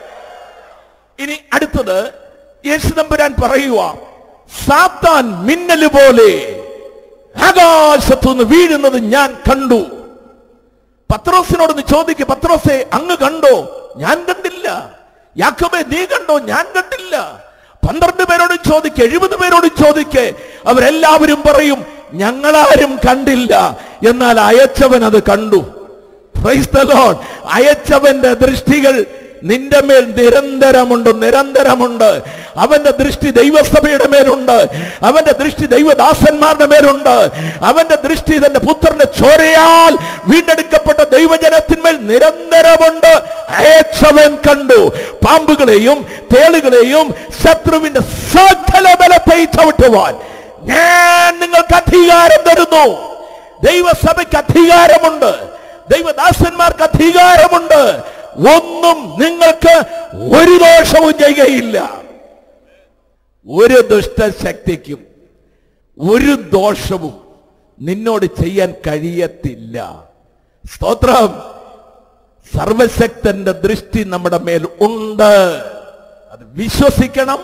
ഇനി അടുത്തത് യേശു തമ്പുരാൻ പറയുക, സാത്താൻ മിന്നല് പോലെ ആകാശത്തുനിന്ന് വീഴുന്നത് ഞാൻ കണ്ടു. പത്രോസിനോട് ചോദിക്കുക, പത്രോസേ അങ്ങ് കണ്ടോ? ഞാൻ കണ്ടില്ല. യാക്കോബേ നീ കണ്ടോ? ഞാൻ കണ്ടില്ല. 12 പേരോട് ചോദിക്കുക, 70 പേരോട് ചോദിക്കുക, അവരെല്ലാവരും പറയും ഞങ്ങളാരും കണ്ടില്ല, എന്നാൽ അയച്ചവൻ അത് കണ്ടു. Praise the Lord. അയച്ചവന്റെ ദൃഷ്ടികൾ നിന്റെ മേൽ നിരന്തരമുണ്ട്. അവന്റെ ദൃഷ്ടി ദൈവസഭയുടെ മേലുണ്ട്. അവന്റെ ദൃഷ്ടി ദൈവദാസന്മാരുടെ മേലുണ്ട്. അവന്റെ ദൃഷ്ടി തന്റെ പുത്രന്റെ ചോരയാൽ വീണ്ടെടുക്കപ്പെട്ട ദൈവജനത്തിന്മേൽ നിരന്തരമുണ്ട്. അയച്ചവൻ കണ്ടു പാമ്പുകളെയും തേളുകളെയും ശത്രുവിന്റെ സകല ബലത്തെയും ചവിട്ടുവാൻ ഞാൻ നിങ്ങൾക്ക് അധികാരം തരുന്നു. ദൈവസഭയ്ക്ക് അധികാരമുണ്ട്. ദൈവദാസന്മാർക്ക് അധികാരമുണ്ട്. ഒന്നും നിങ്ങൾക്ക് ഒരു ദോഷവും ചെയ്യുകയില്ല. ഒരു ദുഷ്ടശക്തിക്കും ഒരു ദോഷവും നിന്നോട് ചെയ്യാൻ കഴിയത്തില്ല. സ്തോത്രം. സർവശക്തന്റെ ദൃഷ്ടി നമ്മുടെ മേൽ ഉണ്ട്. അത് വിശ്വസിക്കണം,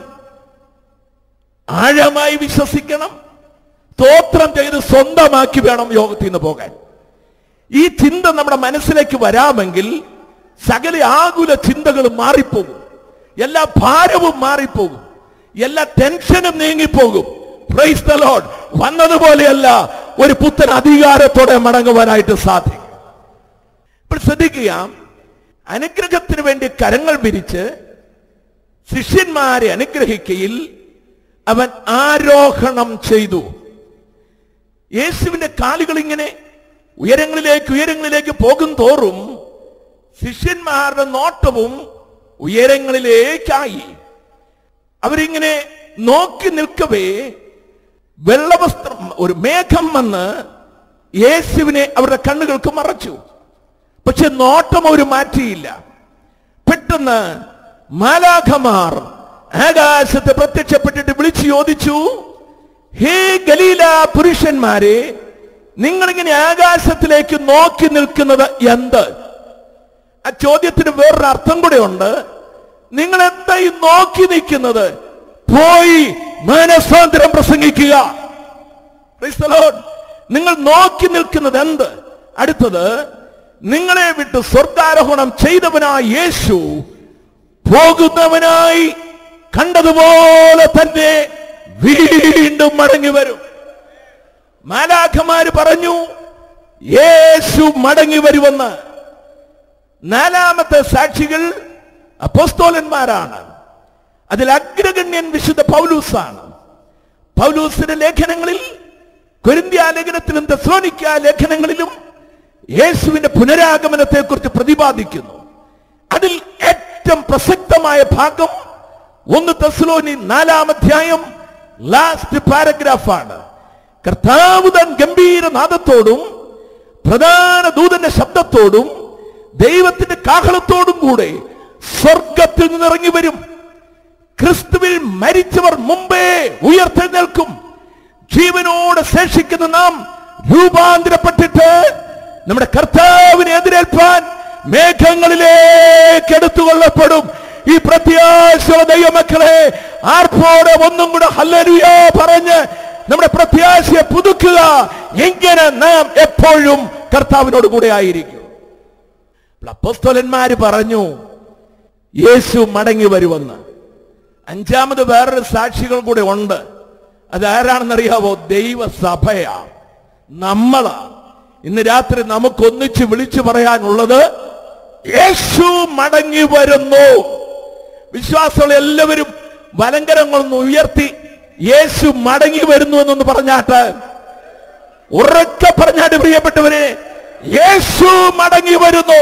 ആഴമായി വിശ്വസിക്കണം, സ്തോത്രം ചെയ്ത് സ്വന്തമാക്കി വേണം യോഗത്തിൽ നിന്ന് പോകാൻ. ഈ ചിന്ത നമ്മുടെ മനസ്സിലേക്ക് വരാമെങ്കിൽ സകല ആകുല ചിന്തകളും മാറിപ്പോകും, എല്ലാ ഭാരവും മാറിപ്പോകും, എല്ലാ ടെൻഷനും നീങ്ങിപ്പോകും. Praise the Lord. വന്നതുപോലെയല്ല, ഒരു പുത്തൻ അധികാരത്തോടെ മടങ്ങുവാനായിട്ട് സാധിക്കും. ഇപ്പോൾ ശ്രദ്ധിക്കുക, അനുഗ്രഹത്തിന് വേണ്ടി കരങ്ങൾ വിരിച്ച് ശിഷ്യന്മാരെ അനുഗ്രഹിക്കയിൽ അവൻ ആരോഹണം ചെയ്തു. യേശുവിന്റെ കാലുകൾ ഇങ്ങനെ ഉയരങ്ങളിലേക്ക് പോകും തോറും ശിഷ്യന്മാരുടെ നോട്ടവും ഉയരങ്ങളിലേക്കായി. അവരിങ്ങനെ നോക്കി നിൽക്കവേ വെള്ളവസ്ത്രം, ഒരു മേഘം വന്ന് യേശുവിനെ അവരുടെ കണ്ണുകൾക്ക് മറച്ചു. പക്ഷെ നോട്ടം അവർ മാറ്റിയില്ല. പെട്ടെന്ന് മാലാഖമാർ ആകാശത്ത് പ്രത്യക്ഷപ്പെട്ടിട്ട് വിളിച്ചു ചോദിച്ചു, ഹേ ഗലീല പുരുഷന്മാരെ, നിങ്ങളിങ്ങനെ ആകാശത്തിലേക്ക് നോക്കി നിൽക്കുന്നത് എന്ത്? ആ ചോദ്യത്തിന് വേറൊരു അർത്ഥം കൂടെ ഉണ്ട്. നിങ്ങൾ എന്തായി നോക്കി നിൽക്കുന്നത്? പോയി മാനസാന്തരം പ്രസംഗിക്കുക. Price the Lord. നിങ്ങൾ നോക്കി നിൽക്കുന്നത് എന്ത്? അടുത്തത്, നിങ്ങളെ വിട്ട് സ്വർഗ്ഗാരോഹണം ചെയ്തവനായ യേശു പോകുന്നവനായി കണ്ടതുപോലെ തന്നെ വീണ്ടും മടങ്ങി വരും. മാലാഖമാര് പറഞ്ഞു യേശു മടങ്ങി വരുമെന്ന്. നാലാമത്തെ സാക്ഷികൾ അപ്പോസ്തലന്മാരാണ്. അതിൽ അഗ്രഗണ്യൻ വിശുദ്ധ പൗലൂസാണ്. പൗലൂസിന്റെ ലേഖനങ്ങളിൽ, കൊരിന്ത്യ ലേഖനത്തിലും തെസ്സലോനിക്ക ലേഖനങ്ങളിലും യേശുവിന്റെ പുനരാഗമനത്തെ കുറിച്ച് പ്രതിപാദിക്കുന്നു. അതിൽ ഏറ്റവും പ്രസക്തമായ ഭാഗം 1 തെസ്സലോനി 4 അധ്യായം ലാസ്റ്റ് പാരഗ്രാഫാണ്. കർത്താവ് തൻ ഗംഭീര നാദത്തോടും പ്രധാന ദൂതന്റെ ശബ്ദത്തോടും ദൈവത്തിന്റെ കാഹളത്തോടും കൂടെ സ്വർഗത്തിൽ നിന്നിറങ്ങി വരും. ക്രിസ്തുവിൽ മരിച്ചവർ മുമ്പേ ഉയർത്തെഴുന്നേൽക്കും. ജീവനോടെ ശേഷിക്കുന്ന നാം രൂപാന്തരപ്പെട്ടിട്ട് നമ്മുടെ കർത്താവിനെ എതിരേൽപ്പാൻ മേഘങ്ങളിലേക്ക് എടുത്തുകൊള്ളപ്പെടും. ഈ പ്രത്യാശ ദൈവമക്കളെ, ആർപ്പോടെ ഒന്നും കൂടെ ഹല്ലേലൂയ പറഞ്ഞ് നമ്മുടെ പ്രത്യാശയെ പുതുക്കുക. എങ്ങനെ നാം എപ്പോഴും കർത്താവിനോട് കൂടെ ആയിരിക്കും. അപ്പോസ്തലന്മാര് പറഞ്ഞു യേശു മടങ്ങി വരുമെന്ന്. അഞ്ചാമത് വേറൊരു സാക്ഷികൾ കൂടെ ഉണ്ട്. അതാരാണെന്നറിയാവോ? ദൈവസഭയാ, നമ്മളാ. ഇന്ന് രാത്രി നമുക്കൊന്നിച്ച് വിളിച്ചു പറയാനുള്ളത് യേശു മടങ്ങി വരുന്നു. വിശ്വാസികൾ എല്ലാവരും വലങ്കരങ്ങളൊന്ന് ഉയർത്തി യേശു മടങ്ങി വരുന്നു എന്നൊന്ന് പറഞ്ഞാട്ട്, ഉറക്കെ പറഞ്ഞാട്ട്, പ്രിയപ്പെട്ടവരെ, യേശു മടങ്ങി വരുന്നു.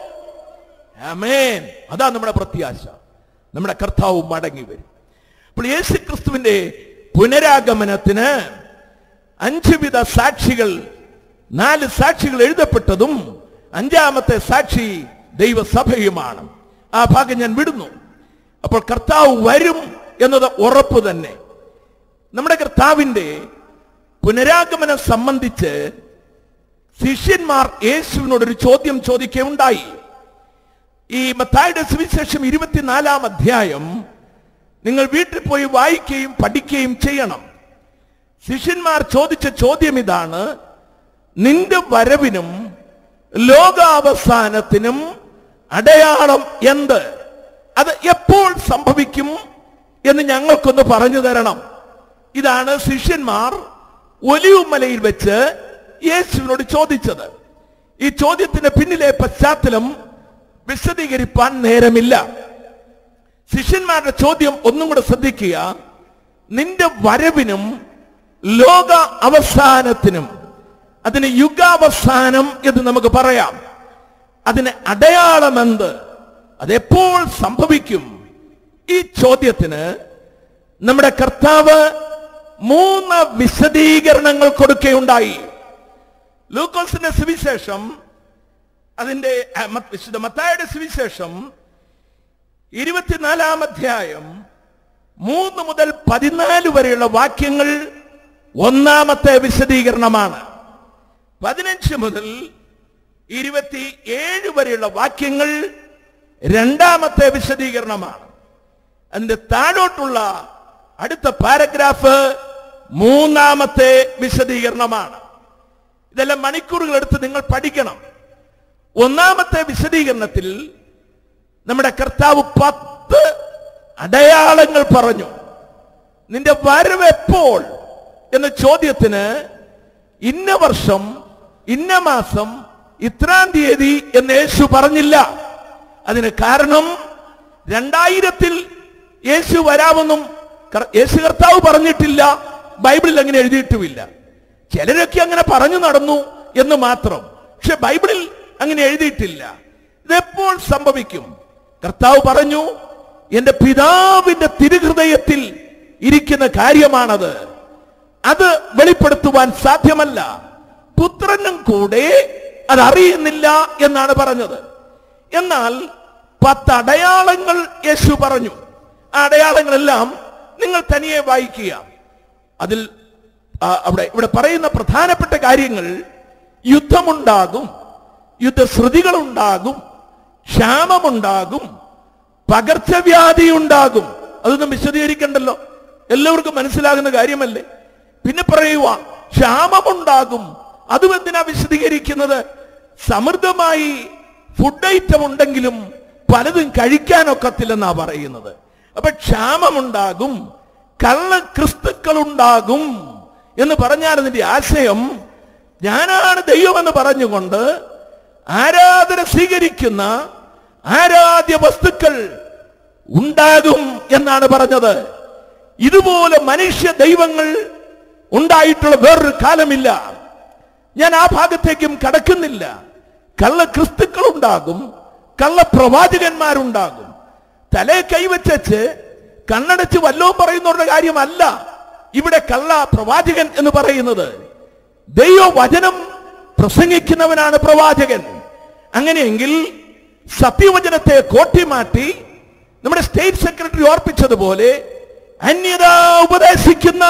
ആമേൻ. അതാ നമ്മുടെ പ്രത്യാശ. നമ്മുടെ കർത്താവ് മടങ്ങി വരും. അപ്പോൾ യേശു ക്രിസ്തുവിന്റെ പുനരാഗമനത്തിന് 5 വിധ സാക്ഷികൾ, 4 സാക്ഷികൾ എഴുതപ്പെട്ടതും 5ാമത്തെ സാക്ഷി ദൈവസഭയുമാണ്. ആ ഭാഗം ഞാൻ വിടുന്നു. അപ്പോൾ കർത്താവ് വരും എന്നത് ഉറപ്പ് തന്നെ. നമ്മുടെ കർത്താവിന്റെ പുനരാഗമനം സംബന്ധിച്ച് ശിഷ്യന്മാർ യേശുവിനോടൊരു ചോദ്യം ചോദിക്കുകയുണ്ടായി. ഈ മത്തായിയുടെ സുവിശേഷം 24 അധ്യായം നിങ്ങൾ വീട്ടിൽ പോയി വായിക്കുകയും പഠിക്കുകയും ചെയ്യണം. ശിഷ്യന്മാർ ചോദിച്ച ചോദ്യം ഇതാണ്: നിന്റെ വരവിനും ലോകാവസാനത്തിനും അടയാളം എന്ത്? അത് എപ്പോൾ സംഭവിക്കും എന്ന് ഞങ്ങൾക്കൊന്ന് പറഞ്ഞു തരണം. ഇതാണ് ശിഷ്യന്മാർ ഒലിവുമലയിൽ വെച്ച് യേശുവിനോട് ചോദിച്ചത്. ഈ ചോദ്യത്തിന് പിന്നിലെ പശ്ചാത്തലം വിശദീകരിപ്പാൻ നേരമില്ല. ശിഷ്യന്മാരുടെ ചോദ്യം ഒന്നും കൂടെ ശ്രദ്ധിക്കുക. നിന്റെ വരവിനും ലോക അവസാനത്തിനും, അതിന് യുഗാവസാനം എന്ന് നമുക്ക് പറയാം, അതിന് അടയാളമെന്ത്, അതെപ്പോൾ സംഭവിക്കും? ഈ ചോദ്യത്തിന് നമ്മുടെ കർത്താവ് 3 വിശദീകരണങ്ങൾ കൊടുക്കുകയുണ്ടായി. ലൂക്കോസിന്റെ സുവിശേഷം, അതിന്റെ വിശുദ്ധ മത്തായിയുടെ സുവിശേഷം 24-ാം അധ്യായം 3 മുതൽ 14 വരെയുള്ള വാക്യങ്ങൾ ഒന്നാമത്തെ വിശദീകരണമാണ്. 15 മുതൽ 27 വരെയുള്ള വാക്യങ്ങൾ രണ്ടാമത്തെ വിശദീകരണമാണ്. അതിന്റെ താഴോട്ടുള്ള അടുത്ത പാരഗ്രാഫ് മൂന്നാമത്തെ വിശദീകരണമാണ്. ഇതെല്ലാം മണിക്കൂറുകൾ എടുത്ത് നിങ്ങൾ പഠിക്കണം. ഒന്നാമത്തെ വിശദീകരണത്തിൽ നമ്മുടെ കർത്താവ് 10 അടയാളങ്ങൾ പറഞ്ഞു. നിന്റെ വരവ് എപ്പോൾ എന്ന ചോദ്യത്തിന് ഇന്ന വർഷം, ഇന്ന മാസം, ഇത്രാം തീയതി എന്ന് യേശു പറഞ്ഞില്ല. അതിന് കാരണം 2000-ൽ യേശു വരാമെന്നും യേശു കർത്താവ് പറഞ്ഞിട്ടില്ല, ബൈബിളിൽ അങ്ങനെ എഴുതിയിട്ടുമില്ല. ചിലരൊക്കെ അങ്ങനെ പറഞ്ഞു നടന്നു എന്ന് മാത്രം, പക്ഷെ ബൈബിളിൽ അങ്ങനെ എഴുതിയിട്ടില്ല. ഇതെപ്പോൾ സംഭവിക്കും? കർത്താവ് പറഞ്ഞു, എന്റെ പിതാവിന്റെ തിരുഹൃദയത്തിൽ ഇരിക്കുന്ന കാര്യമാണത്, അത് വെളിപ്പെടുത്തുവാൻ സാധ്യമല്ല, പുത്രനും കൂടെ അത് അറിയുന്നില്ല എന്നാണ് പറഞ്ഞത്. എന്നാൽ 10 അടയാളങ്ങൾ യേശു പറഞ്ഞു. ആ അടയാളങ്ങളെല്ലാം നിങ്ങൾ തനിയെ വായിക്കുക. അതിൽ ഇവിടെ പറയുന്ന പ്രധാനപ്പെട്ട കാര്യങ്ങൾ: യുദ്ധമുണ്ടാകും, യുദ്ധശ്രുതികളുണ്ടാകും, ക്ഷാമമുണ്ടാകും, പകർച്ചവ്യാധി ഉണ്ടാകും. അതൊന്നും വിശദീകരിക്കണ്ടല്ലോ, എല്ലാവർക്കും മനസ്സിലാകുന്ന കാര്യമല്ലേ. പിന്നെ പറയുക ക്ഷാമമുണ്ടാകും. അതും എന്തിനാ വിശദീകരിക്കുന്നത്? സമൃദ്ധമായി ഫുഡ് ഐറ്റം ഉണ്ടെങ്കിലും പലതും കഴിക്കാനൊക്കത്തില്ലെന്നാ പറയുന്നത്. അപ്പൊ ക്ഷാമമുണ്ടാകും, കള്ള ക്രിസ്തുക്കൾ ഉണ്ടാകും എന്ന് പറഞ്ഞാൽ അതിന്റെ ആശയം, ഞാനാണ് ദൈവമെന്ന് പറഞ്ഞുകൊണ്ട് ആരാധന സ്വീകരിക്കുന്ന ആരാധ്യ വസ്തുക്കൾ ഉണ്ടാകും എന്നാണ് പറഞ്ഞത്. ഇതുപോലെ മനുഷ്യ ദൈവങ്ങൾ ഉണ്ടായിട്ടുള്ള വേറൊരു കാലമില്ല. ഞാൻ ആ ഭാഗത്തേക്കും കടക്കുന്നില്ല. കള്ള ക്രിസ്തുക്കൾ ഉണ്ടാകും, കള്ള പ്രവാചകന്മാരുണ്ടാകും. തലേ കൈവച്ച് കണ്ണടച്ച് വല്ലവും പറയുന്നവരുടെ കാര്യമല്ല ഇവിടെ കള്ള പ്രവാചകൻ എന്ന് പറയുന്നത്. ദൈവവചനം പ്രസംഗിക്കുന്നവനാണ് പ്രവാചകൻ. അങ്ങനെയെങ്കിൽ സത്യവചനത്തെ കോട്ടിമാറ്റി നമ്മുടെ സ്റ്റേറ്റ് സെക്രട്ടറി ഓർപ്പിച്ചതുപോലെ അന്യത ഉപദേശിക്കുന്ന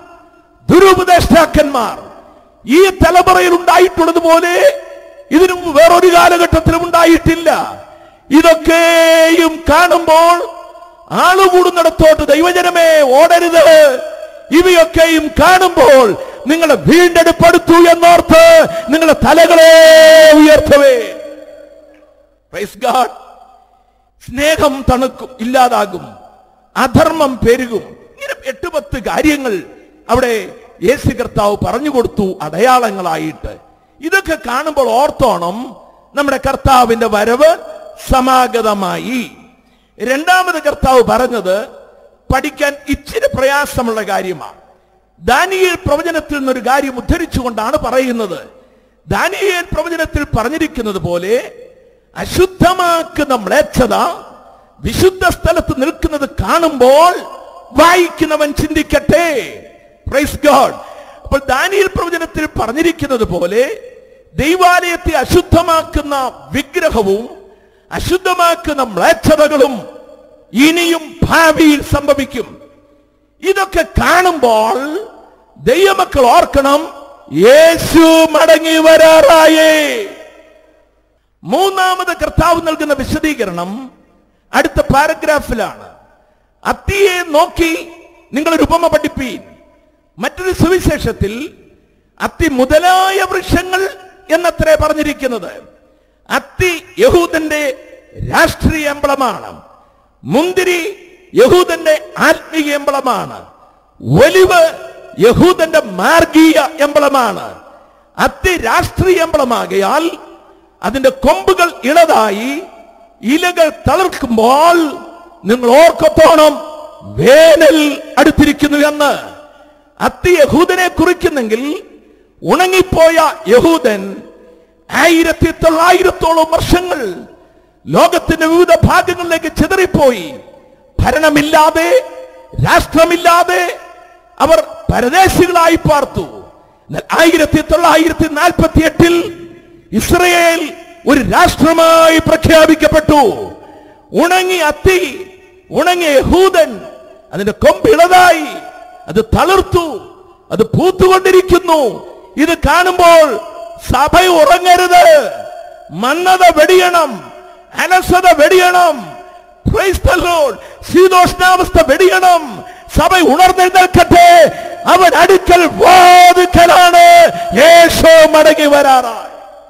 ദുരുപദേഷ്ടാക്കന്മാർ ഈ തലമുറയിൽ ഉണ്ടായിട്ടുള്ളതുപോലെ ഇതിനു മുമ്പ് വേറൊരു കാലഘട്ടത്തിലും ഉണ്ടായിട്ടില്ല. ഇതൊക്കെയും കാണുമ്പോൾ ആളുകൂടുന്നിടത്തോട്ട് ദൈവജനമേ ഓടരുത്. ഇവയൊക്കെയും കാണുമ്പോൾ നിങ്ങളെ വീണ്ടെടുപ്പെടുത്തു എന്നോർത്ത് നിങ്ങളുടെ തലകളെ ഉയർത്തവേ. Praise God. സ്നേഹം തണുക്കും, ഇല്ലാതാകും, അധർമ്മം പെരുകും. ഇങ്ങനെ 8-10 കാര്യങ്ങൾ അവിടെ യേശു കർത്താവ് പറഞ്ഞു കൊടുത്തു അടയാളങ്ങളായിട്ട്. ഇതൊക്കെ കാണുമ്പോൾ ഓർത്തോണം, നമ്മുടെ കർത്താവിന്റെ വരവ് സമാഗതമായി. രണ്ടാമത് കർത്താവ് പറഞ്ഞത് പഠിക്കാൻ ഇച്ചിരി പ്രയാസമുള്ള കാര്യമാണ്. ദാനിയേൽ പ്രവചനത്തിൽ നിന്നൊരു കാര്യം ഉദ്ധരിച്ചുകൊണ്ടാണ് പറയുന്നത്. ദാനിയേൽ പ്രവചനത്തിൽ പറഞ്ഞിരിക്കുന്നത് പോലെ അശുദ്ധമാക്കുന്ന മ്ലേച്ഛത വിശുദ്ധ സ്ഥലത്ത് നിൽക്കുന്നത് കാണുമ്പോൾ വായിക്കുന്നവൻ ചിന്തിക്കട്ടെ. Praise God. അപ്പോൾ ദാനിയേൽ പ്രവചനത്തിൽ പറഞ്ഞിരിക്കുന്നത് പോലെ ദൈവാലയത്തെ അശുദ്ധമാക്കുന്ന വിഗ്രഹവും അശുദ്ധമാക്കുന്ന മ്ലേച്ഛതകളും ഇനിയും ഭാവിയിൽ സംഭവിക്കും. ഇതൊക്കെ കാണുമ്പോൾ ദൈവമക്കൾ ഓർക്കണം, യേശു മടങ്ങി വരാറായേ. മൂന്നാമത് കർത്താവ് നൽകുന്ന വിശദീകരണം അടുത്ത പാരഗ്രാഫിലാണ്. അത്തിയെ നോക്കി നിങ്ങളൊരു ഉപമ പഠിപ്പീൻ. മറ്റൊരു സുവിശേഷത്തിൽ അത്തി മുതലായ വൃക്ഷങ്ങൾ എന്നത്രേ പറഞ്ഞിരിക്കുന്നത്. അത്തി യഹൂദന്റെ രാഷ്ട്രീയ എംബ്ലമാണ്. മുന്തിരി യഹൂദന്റെ ആത്മീയ എംബ്ലമാണ്. ഒലിവ് യഹൂദന്റെ മാർഗീയ എംബ്ലമാണ്. അത്തി രാഷ്ട്രീയ എംബ്ലമാകയാൽ അതിന്റെ കൊമ്പുകൾ ഇളതായി ഇലകൾ തളിർക്കുമ്പോൾ നിങ്ങൾ ഓർക്കത്തോണം വേനൽ അടുത്തിരിക്കുന്നു എന്ന്. അത്തി യഹൂദനെ കുറിക്കുന്നെങ്കിൽ ഉണങ്ങിപ്പോയ യഹൂദൻ 1900 വർഷങ്ങൾ ലോകത്തിന്റെ വിവിധ ഭാഗങ്ങളിലേക്ക് ചിതറിപ്പോയി. ഭരണമില്ലാതെ, രാഷ്ട്രമില്ലാതെ അവർ പരദേശികളായി പാർത്തു. 1948 ഇസ്രയേൽ ഒരു രാഷ്ട്രമായി പ്രഖ്യാപിക്കപ്പെട്ടു. ഉണങ്ങി അത്തി, ഉണങ്ങിയ യഹൂദൻ, അതിന്റെ കൊമ്പിളതായി, അത് തളിർത്തു, അത് പൂത്തുകൊണ്ടിരിക്കുന്നു. ഇത് കാണുമ്പോൾ സഭ ഉറങ്ങരുത്, മന്ദത വെടിയണം, അലസത വെടിയണം, ശീതോഷ്ണാവസ്ഥ വെടിയണം. സഭ ഉണർന്നെഴുന്നേൽക്കട്ടെ. അവൻ അടുക്കൽ വാതിൽക്കലാണ്. യേശു മടങ്ങി വരാറായി.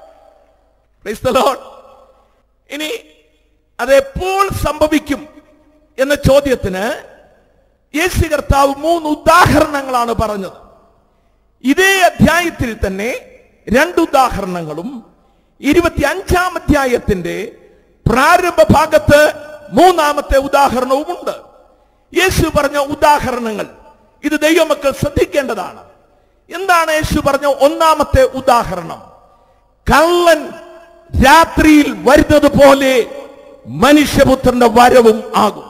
ഇനി അതെപ്പോൾ സംഭവിക്കും എന്ന ചോദ്യത്തിന് യേശു കർത്താവ് 3 ഉദാഹരണങ്ങളാണ് പറഞ്ഞത്. ഇതേ അധ്യായത്തിൽ തന്നെ 2 ഉദാഹരണങ്ങളും 25-ാം അധ്യായത്തിന്റെ പ്രാരംഭ ഭാഗത്ത് 3-ാമത്തെ ഉദാഹരണവുമുണ്ട്. യേശു പറഞ്ഞ ഉദാഹരണങ്ങൾ ഇത് ദൈവമക്കൾ ശ്രദ്ധിക്കേണ്ടതാണ്. എന്താണ് യേശു പറഞ്ഞ 1-ാമത്തെ ഉദാഹരണം? കള്ളൻ രാത്രിയിൽ വരുന്നത് പോലെ മനുഷ്യപുത്രന്റെ വരവും ആകും.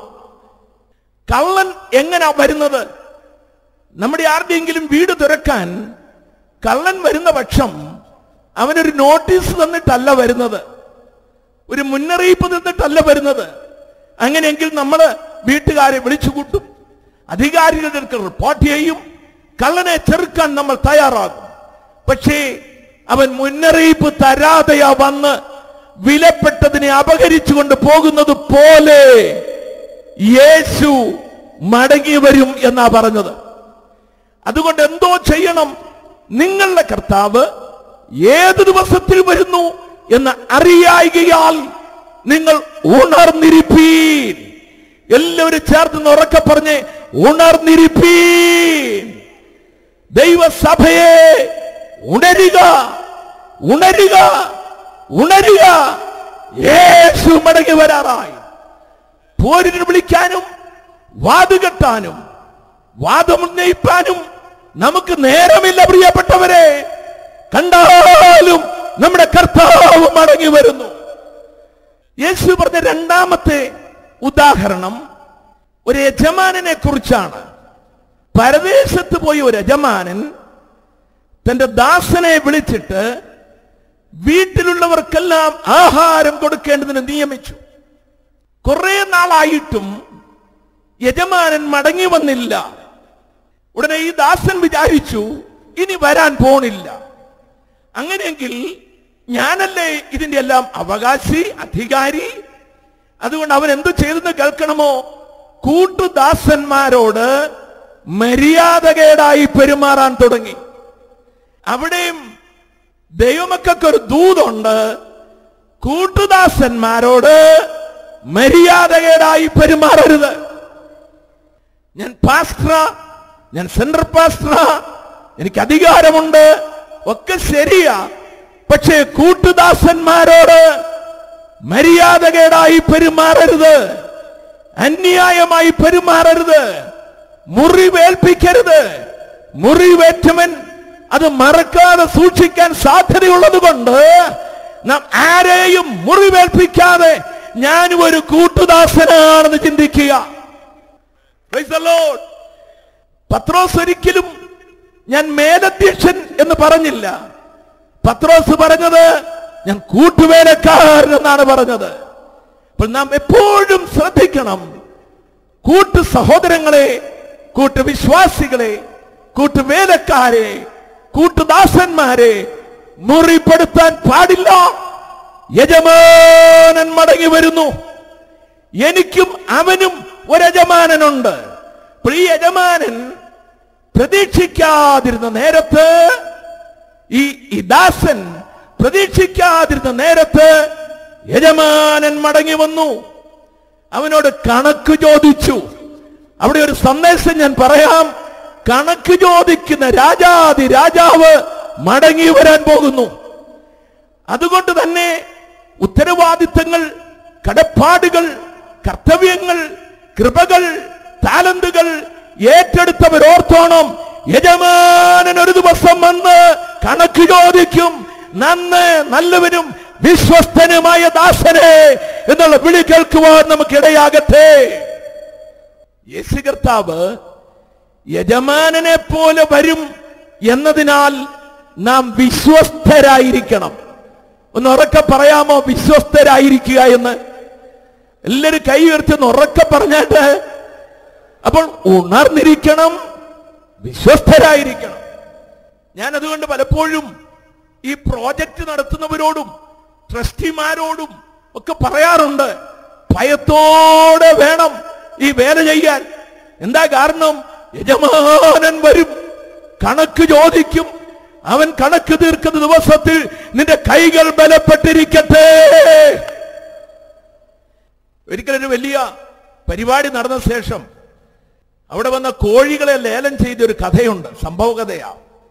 കള്ളൻ എങ്ങനാ വരുന്നത്? നമ്മുടെ ആരുടെയെങ്കിലും വീട് തുറക്കാൻ കള്ളൻ വരുന്ന പക്ഷം അവനൊരു നോട്ടീസ് തന്നിട്ടല്ല വരുന്നത്, ഒരു മുന്നറിയിപ്പ് തന്നിട്ടല്ല വരുന്നത്. അങ്ങനെയെങ്കിൽ നമ്മൾ വീട്ടുകാരെ വിളിച്ചു കൂട്ടും, അധികാരികൾക്ക് റിപ്പോർട്ട് ചെയ്യും, കള്ളനെ ചെറുക്കാൻ നമ്മൾ തയ്യാറാകും. പക്ഷേ അവൻ മുന്നറിയിപ്പ് തരാതെയാ വന്ന് വിലപ്പെട്ടതിനെ അപഹരിച്ചുകൊണ്ട് പോകുന്നത് പോലെ യേശു മടങ്ങി വരും എന്നാ പറഞ്ഞത്. അതുകൊണ്ട് എന്തോ ചെയ്യണം. നിങ്ങളുടെ കർത്താവ് ഏത് ദിവസത്തിൽ വരുന്നു എന്ന് അറിയായികയാൽ നിങ്ങൾ ഉണർന്നിരിപ്പീൻ. എല്ലാവരും ചേർന്ന് ഉറക്കെ പറഞ്ഞ് ഉണർന്നിരിപ്പീൻ. ദൈവസഭയെ ഉണരുക, ഉണരുക, ഉണരുക. യേശു മടങ്ങി വരാറായി. പോരിന് വിളിക്കാനും വാതുകെട്ടാനും വാദമുന്നയിപ്പാനും നമുക്ക് നേരമില്ല പ്രിയപ്പെട്ടവരെ. കണ്ടാലും നമ്മുടെ കർത്താവ് മടങ്ങി വരുന്നു. യേശു പറഞ്ഞ 2-ാമത്തെ ഉദാഹരണം ഒരു യജമാനനെ കുറിച്ചാണ്. പരദേശത്ത് പോയ ഒരു യജമാനൻ തന്റെ ദാസനെ വിളിച്ചിട്ട് വീട്ടിലുള്ളവർക്കെല്ലാം ആഹാരം കൊടുക്കേണ്ടതിന് നിയമിച്ചു. കുറെ നാളായിട്ടും യജമാനൻ മടങ്ങി വന്നില്ല. ഉടനെ ഈ ദാസൻ വിചാരിച്ചു ഇനി വരാൻ പോണില്ല. അങ്ങനെയെങ്കിൽ ഞാനല്ലേ ഇതിന്റെ എല്ലാം അവകാശി, അധികാരി. അതുകൊണ്ട് അവൻ എന്തു ചെയ്തെന്ന് കേൾക്കണമോ? കൂട്ടുദാസന്മാരോട് മര്യാദകേടായി പെരുമാറാൻ തുടങ്ങി. അവിടെയും ദൈവമക്കൾക്കൊരു ദൂതുണ്ട്, കൂട്ടുദാസന്മാരോട് മര്യാദകേടായി പെരുമാറരുത്. ഞാൻ പാസ്റ്ററാ, ഞാൻ സെൻട്രൽ പാസ്റ്ററാ, എനിക്ക് അധികാരമുണ്ട്, ഒക്കെ ശരിയാ. പക്ഷേ കൂട്ടുദാസന്മാരോട് മര്യാദകേടായി പെരുമാറരുത്, അന്യായമായി പെരുമാറരുത്, മുറിവേൽപ്പിക്കരുത്. മുറിവേറ്റവൻ അത് മറക്കാതെ സൂക്ഷിക്കാൻ സാധ്യതയുള്ളത് കൊണ്ട് നാം ആരെയും മുറിവേൽപ്പിക്കാതെ ഞാനും ഒരു കൂട്ടുദാസനാണെന്ന് ചിന്തിക്കുക. പത്രോസ് ഒരിക്കലും ഞാൻ മേലധ്യക്ഷൻ എന്ന് പറഞ്ഞില്ല. പത്രോസ് പറഞ്ഞത് ഞാൻ കൂട്ടുവേലക്കാരൻ എന്നാണ് പറഞ്ഞത്. അപ്പോൾ നാം എപ്പോഴും ശ്രദ്ധിക്കണം, കൂട്ടു സഹോദരങ്ങളെ, കൂട്ടുവിശ്വാസികളെ, കൂട്ടുവേലക്കാരെ, കൂട്ടുദാസന്മാരെ മുറിപ്പെടുത്താൻ പാടില്ല. യജമാനൻ മടങ്ങി വരുന്നു. എനിക്കും അവനും ഒരു യജമാനനുണ്ട്. ഈ യജമാനൻ പ്രതീക്ഷിക്കാതിരുന്ന നേരത്ത്, ഈ ദാസൻ പ്രതീക്ഷിക്കാതിരുന്ന നേരത്ത് യജമാനൻ മടങ്ങി വന്നു. അവനോട് കണക്ക് ചോദിച്ചു. അവിടെ ഒരു സന്ദേശം ഞാൻ പറയാം. കണക്ക് ചോദിക്കുന്ന രാജാതി രാജാവ് മടങ്ങി വരാൻ പോകുന്നു. അതുകൊണ്ട് തന്നെ ഉത്തരവാദിത്തങ്ങൾ, കടപ്പാടുകൾ, കർത്തവ്യങ്ങൾ, കൃപകൾ, താലന്തുകൾ ഏറ്റെടുത്തവരോർത്തോണം, യജമാനൻ ഒരു ദിവസം വന്ന് കണക്ക് ചോദിക്കും. നന്ന് നല്ലവരും വിശ്വസ്തനുമായ ദാസനെ എന്നുള്ള വിളി കേൾക്കുവാൻ നമുക്കിടയാകട്ടെ. യേശു കർത്താവ് യജമാനനെ പോലെ വരും എന്നതിനാൽ നാം വിശ്വസ്തരായിരിക്കണം. ഒന്ന് ഉറക്കെ പറയാമോ വിശ്വസ്തരായിരിക്കുക എന്ന്? എല്ലാവരും കൈ ഉയർത്തുന്ന ഉറക്കെ പറഞ്ഞിട്ട്. അപ്പോൾ ഉണർന്നിരിക്കണം, വിശ്വസ്തരായിരിക്കണം. ഞാൻ അതുകൊണ്ട് പലപ്പോഴും ഈ പ്രോജക്റ്റ് നടത്തുന്നവരോടും ട്രസ്റ്റിമാരോടും ഒക്കെ പറയാറുണ്ട്, ഭയത്തോടെ വേണം ഈ വേല ചെയ്യാൻ. എന്താ കാരണം? യജമാനൻ വരും, കണക്ക് ചോദിക്കും. അവൻ കണക്ക് തീർക്കുന്ന ദിവസത്തിൽ നിന്റെ കൈകൾ ബലപ്പെട്ടിരിക്കട്ടെ. ഒരിക്കലൊരു വലിയ പരിപാടി നടന്ന ശേഷം അവിടെ വന്ന കോഴികളെ ലേലം ചെയ്തൊരു കഥയുണ്ട്, സംഭവ കഥയാ.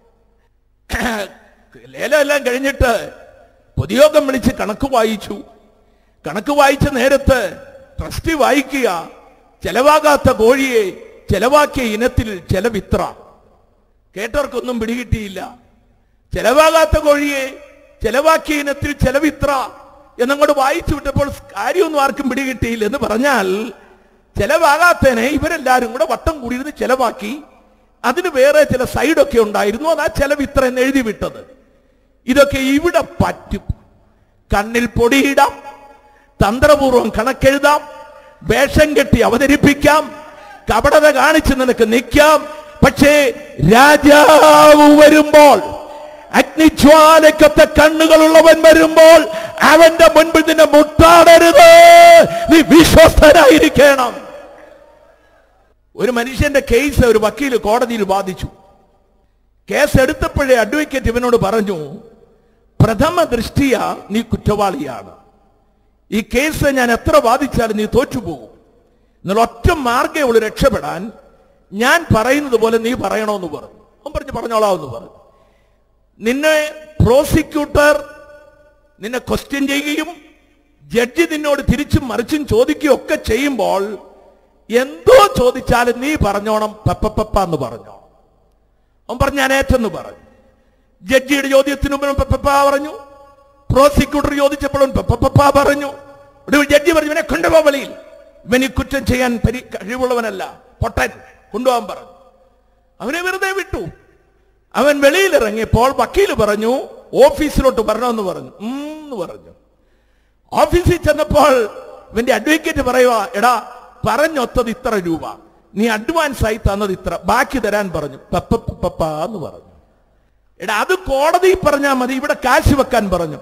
ലേലം എല്ലാം കഴിഞ്ഞിട്ട് പൊതുയോഗം വിളിച്ച് കണക്ക് വായിച്ചു. കണക്ക് വായിച്ച നേരത്ത് ട്രസ്റ്റി വായിക്കുക, ചെലവാകാത്ത കോഴിയെ ചെലവാക്കിയ ഇനത്തിൽ ചെലവിത്ര. കേട്ടവർക്കൊന്നും പിടികിട്ടിയില്ല. ചെലവാകാത്ത കോഴിയെ ചെലവാക്കിയ ഇനത്തിൽ ചെലവിത്ര എന്നങ്ങോട്ട് വായിച്ചു വിട്ടപ്പോൾ കാര്യമൊന്നും ആർക്കും പിടികിട്ടിയില്ല. എന്ന് പറഞ്ഞാൽ ചെലവാകാത്തതിനെ ഇവരെല്ലാരും കൂടെ വട്ടം കൂടിയിരുന്ന് ചെലവാക്കി. അതിന് വേറെ ചില സൈഡൊക്കെ ഉണ്ടായിരുന്നു, അത് ആ ചെലവിത്ര എന്ന് എഴുതി വിട്ടത്. ഇതൊക്കെ ഇവിടെ പറ്റും. കണ്ണിൽ പൊടിയിടാം, തന്ത്രപൂർവം കണക്കെഴുതാം, വേഷം കെട്ടി അവതരിപ്പിക്കാം, കപടത കാണിച്ച് നിനക്ക് നിൽക്കാം. പക്ഷേ രാജാവ് വരുമ്പോൾ, അഗ്നിജ്വാലയ്ക്കൊത്ത കണ്ണുകളുള്ളവൻ വരുമ്പോൾ അവന്റെ മുൻപിൽ നിന്നെ മുട്ടാടരുത്. നീ വിശ്വസ്തനായിരിക്കണം. ഒരു മനുഷ്യന്റെ കേസ് ഒരു വക്കീൽ കോടതിയിൽ വാദിച്ചു. കേസ് എടുത്തപ്പോഴേ അഡ്വക്കേറ്റ് ഇവനോട് പറഞ്ഞു, പ്രഥമ ദൃഷ്ടിയ നീ കുറ്റവാളിയാണ്. ഈ കേസ് ഞാൻ എത്ര വാദിച്ചാലും നീ തോറ്റുപോകും. എന്നാൽ ഒറ്റ മാർഗ്ഗേ ഉള്ളൂ രക്ഷപ്പെടാൻ. ഞാൻ പറയുന്നത് പോലെ നീ പറയണമെന്ന് പറഞ്ഞു. അവൻ പറഞ്ഞു പറഞ്ഞോളാമെന്ന് പറഞ്ഞു. നിന്നെ പ്രോസിക്യൂട്ടർ നിന്നെ ക്വസ്റ്റ്യൻ ചെയ്യുകയും ജഡ്ജി നിന്നോട് തിരിച്ചും മറിച്ചും ചോദിക്കുകയും ഒക്കെ ചെയ്യുമ്പോൾ എന്തോ ചോദിച്ചാലും നീ പറഞ്ഞോണം പപ്പപ്പ എന്ന് പറഞ്ഞോ. അവൻ പറഞ്ഞു ഞാൻ ഏറ്റെന്ന് പറഞ്ഞു. ജഡ്ജിയുടെ ചോദ്യത്തിന് മുമ്പ് പപ്പപ്പ പറഞ്ഞു. പ്രോസിക്യൂട്ടർ ചോദിച്ചപ്പോഴും പപ്പപ്പ പറഞ്ഞു. ജഡ്ജി പറഞ്ഞു ഇവനെ കൊണ്ടുപോകാൻ വെളിയിൽ, ഇവൻ ഈ കുറ്റം ചെയ്യാൻ കഴിവുള്ളവനല്ല, പൊട്ടൻ, കൊണ്ടുപോകാൻ പറഞ്ഞു. അവനെ വെറുതെ വിട്ടു. അവൻ വെളിയിലിറങ്ങിയപ്പോൾ വക്കീൽ പറഞ്ഞു ഓഫീസിലോട്ട് വരണമെന്ന് പറഞ്ഞു. പറഞ്ഞു. ഓഫീസിൽ ചെന്നപ്പോൾ ഇവന്റെ അഡ്വക്കേറ്റ് പറയുക, എടാ പറഞ്ഞൊത്തത് ഇത്ര രൂപ, നീ അഡ്വാൻസ് ആയി തന്നത് ഇത്ര, ബാക്കി തരാൻ പറഞ്ഞു. എന്ന് പറഞ്ഞു. എടാ അത് കോടതി പറഞ്ഞാൽ മതി, ഇവിടെ കാശ് വെക്കാൻ പറഞ്ഞു.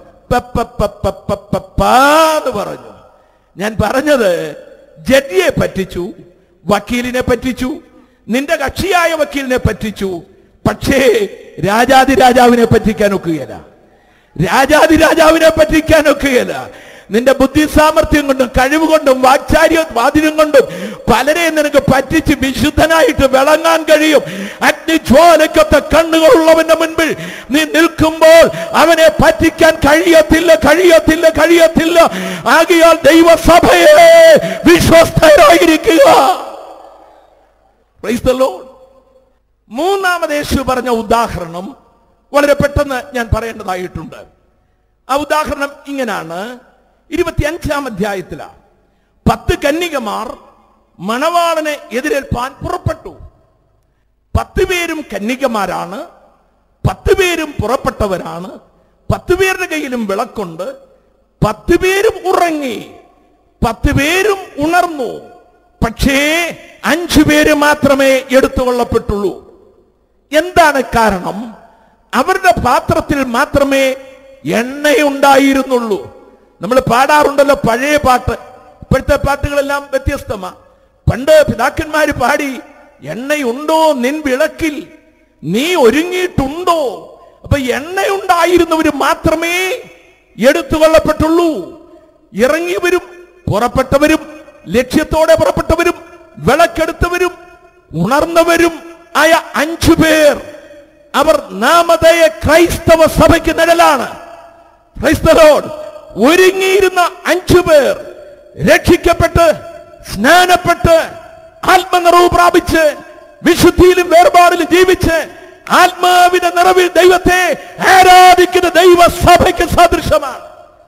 എന്ന് പറഞ്ഞു. ഞാൻ പറഞ്ഞത് ജഡ്ജിയെ പറ്റിച്ചു, വക്കീലിനെ പറ്റിച്ചു, നിന്റെ കക്ഷിയായ വക്കീലിനെ പറ്റിച്ചു. പക്ഷേ രാജാതിരാജാവിനെ പറ്റിക്കാൻ ഒക്കുകയില്ല. രാജാതിരാജാവിനെ പറ്റിക്കാൻ ഒക്കുകയില്ല. നിന്റെ ബുദ്ധി സാമർഥ്യം കൊണ്ടും കഴിവ് കൊണ്ടും വാചാര്യം കൊണ്ടും പലരെയും നിനക്ക് പറ്റിച്ച് വിശുദ്ധനായിട്ട് വിളങ്ങാൻ കഴിയും. അഗ്നിജ്വാലയ്ക്കൊത്ത കണ്ണുകളുള്ളവന്റെ മുൻപിൽ നീ നിൽക്കുമ്പോൾ അവനെ പറ്റിക്കാൻ കഴിയത്തില്ല, കഴിയത്തില്ല, കഴിയത്തില്ല. ആകയാൽ ദൈവസഭയെ വിശ്വസ്തരായിരിക്കുക. Praise the Lord. മൂന്നാമത് യേശു പറഞ്ഞ ഉദാഹരണം വളരെ പെട്ടെന്ന് ഞാൻ പറയേണ്ടതായിട്ടുണ്ട്. ആ ഉദാഹരണം ഇങ്ങനാണ്. 25-ാം അധ്യായത്തിലാണ് 10 കന്യകമാർ മണവാളനെ എതിരേൽപ്പാൻ പുറപ്പെട്ടു. 10 പേരും കന്യകമാരാണ്, 10 പേരും പുറപ്പെട്ടവരാണ്, 10 പേരുടെ കയ്യിലും വിളക്കുണ്ട്. 10 പേരും ഉറങ്ങി, 10 പേരും ഉണർന്നു. പക്ഷേ 5 പേര് മാത്രമേ എടുത്തുകൊള്ളപ്പെട്ടുള്ളൂ. എന്താണ് കാരണം? അവരുടെ പാത്രത്തിൽ മാത്രമേ എണ്ണയുണ്ടായിരുന്നുള്ളൂ. നമ്മൾ പാടാറുണ്ടല്ലോ പഴയ പാട്ട്. ഇപ്പോഴത്തെ പാട്ടുകളെല്ലാം വ്യത്യസ്തമാ. പണ്ട് പിതാക്കന്മാര് പാടി, എണ്ണയുണ്ടോ നിൻ വിളക്കിൽ, നീ ഒരുങ്ങിയിട്ടുണ്ടോ. അപ്പൊ എണ്ണയുണ്ടായിരുന്നവര് മാത്രമേ എടുത്തുകൊള്ളപ്പെട്ടുള്ളൂ. ഇറങ്ങിയവരും പുറപ്പെട്ടവരും, ലക്ഷ്യത്തോടെ പുറപ്പെട്ടവരും വിളക്കെടുത്തവരും ഉണർന്നവരും ആയ 5 പേർ, അവർ നാമധേയ ക്രൈസ്തവ സഭയ്ക്ക് നിഴലാണ്. ക്രൈസ്തവരോട് ഒരുങ്ങിയിരുന്ന 5 പേർ രക്ഷിക്കപ്പെട്ട് സ്നാനപ്പെട്ട് ആത്മനിറവ് പ്രാപിച്ച് വിശുദ്ധിയിലും വേർപാടിലും ജീവിച്ച് ആത്മാവിന്റെ നിറവിൽ ദൈവത്തെ ആരാധിക്കുന്ന ദൈവസഭയ്ക്ക് സദൃശമാണ്.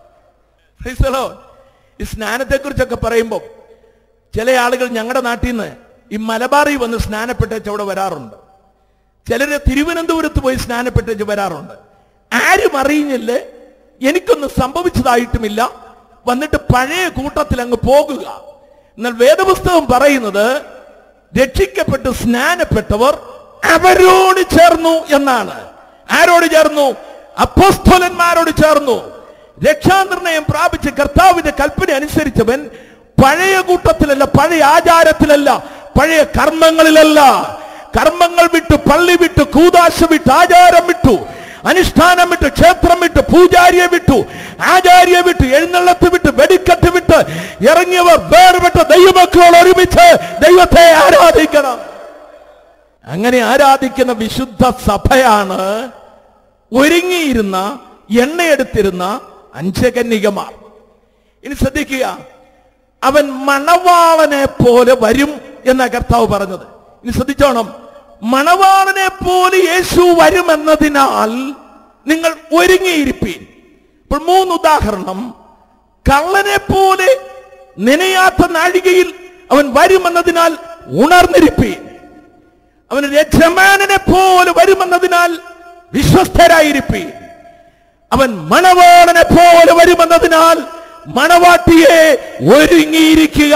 ഈ സ്നാനത്തെ കുറിച്ചൊക്കെ പറയുമ്പോൾ ചില ആളുകൾ ഞങ്ങളുടെ നാട്ടിൽ നിന്ന് ഈ മലബാറിൽ വന്ന് സ്നാനപ്പെട്ടേച്ച് അവിടെ വരാറുണ്ട്. ചിലര് തിരുവനന്തപുരത്ത് പോയി സ്നാനപ്പെട്ടേച്ച് വരാറുണ്ട്. ആരും അറിയുന്നില്ല, എനിക്കൊന്നും സംഭവിച്ചതായിട്ടുമില്ല, വന്നിട്ട് പഴയ കൂട്ടത്തിൽ അങ്ങ് പോകുക. എന്നാൽ വേദപുസ്തകം പറയുന്നത് രക്ഷിക്കപ്പെട്ട് സ്നാനപ്പെട്ടവർ അവരോട് ചേർന്നു എന്നാണ്. ആരോട് ചേർന്നു? അപ്പോസ്തലന്മാരോട് ചേർന്നു. രക്ഷാനിർണയം പ്രാപിച്ച് കർത്താവിന്റെ കൽപ്പന അനുസരിച്ചവൻ പഴയ കൂട്ടത്തിലല്ല, പഴയ ആചാരത്തിലല്ല, പഴയ കർമ്മങ്ങളിലല്ല. കർമ്മങ്ങൾ വിട്ടു, പള്ളി വിട്ടു, കൂദാശ വിട്ടു, ആചാരം വിട്ടു, അനുഷ്ഠാനം വിട്ടു, ക്ഷേത്രം വിട്ടു, പൂജാരിയെ വിട്ടു, ആചാര്യെ വിട്ടു, എഴുന്നള്ളത്ത് വിട്ട്, വെടിക്കെട്ട് വിട്ട് ഇറങ്ങിയവർ വേർപെട്ട ദൈവമക്കളോട് ഒരുമിച്ച് ദൈവത്തെ ആരാധിക്കണം. അങ്ങനെ ആരാധിക്കുന്ന വിശുദ്ധ സഭയാണ് ഒരുങ്ങിയിരുന്ന എണ്ണയെടുത്തിരുന്ന 5 കന്യകമാർ. ഇനി ശ്രദ്ധിക്കുക, അവൻ മണവാളനെ പോലെ വരും എന്ന കർത്താവ് പറഞ്ഞത്. ഇനി ശ്രദ്ധിച്ചോണം, മണവാളനെ പോലെ യേശു വരുമെന്നതിനാൽ നിങ്ങൾ ഒരുങ്ങിയിരിപ്പീൻ. ഇപ്പോൾ 3 ഉദാഹരണം. കള്ളനെ പോലെ നനയാത്ത നാഴികയിൽ അവൻ വരുമെന്നതിനാൽ ഉണർന്നിരിപ്പീൻ. അവൻ യജമാനനെ പോലെ വരുമെന്നതിനാൽ വിശ്വസ്തരായിരിപ്പീൻ. അവൻ മണവാളനെ പോലെ വരുമെന്നതിനാൽ മണവാട്ടിയെ ഒരുങ്ങിയിരിക്കുക.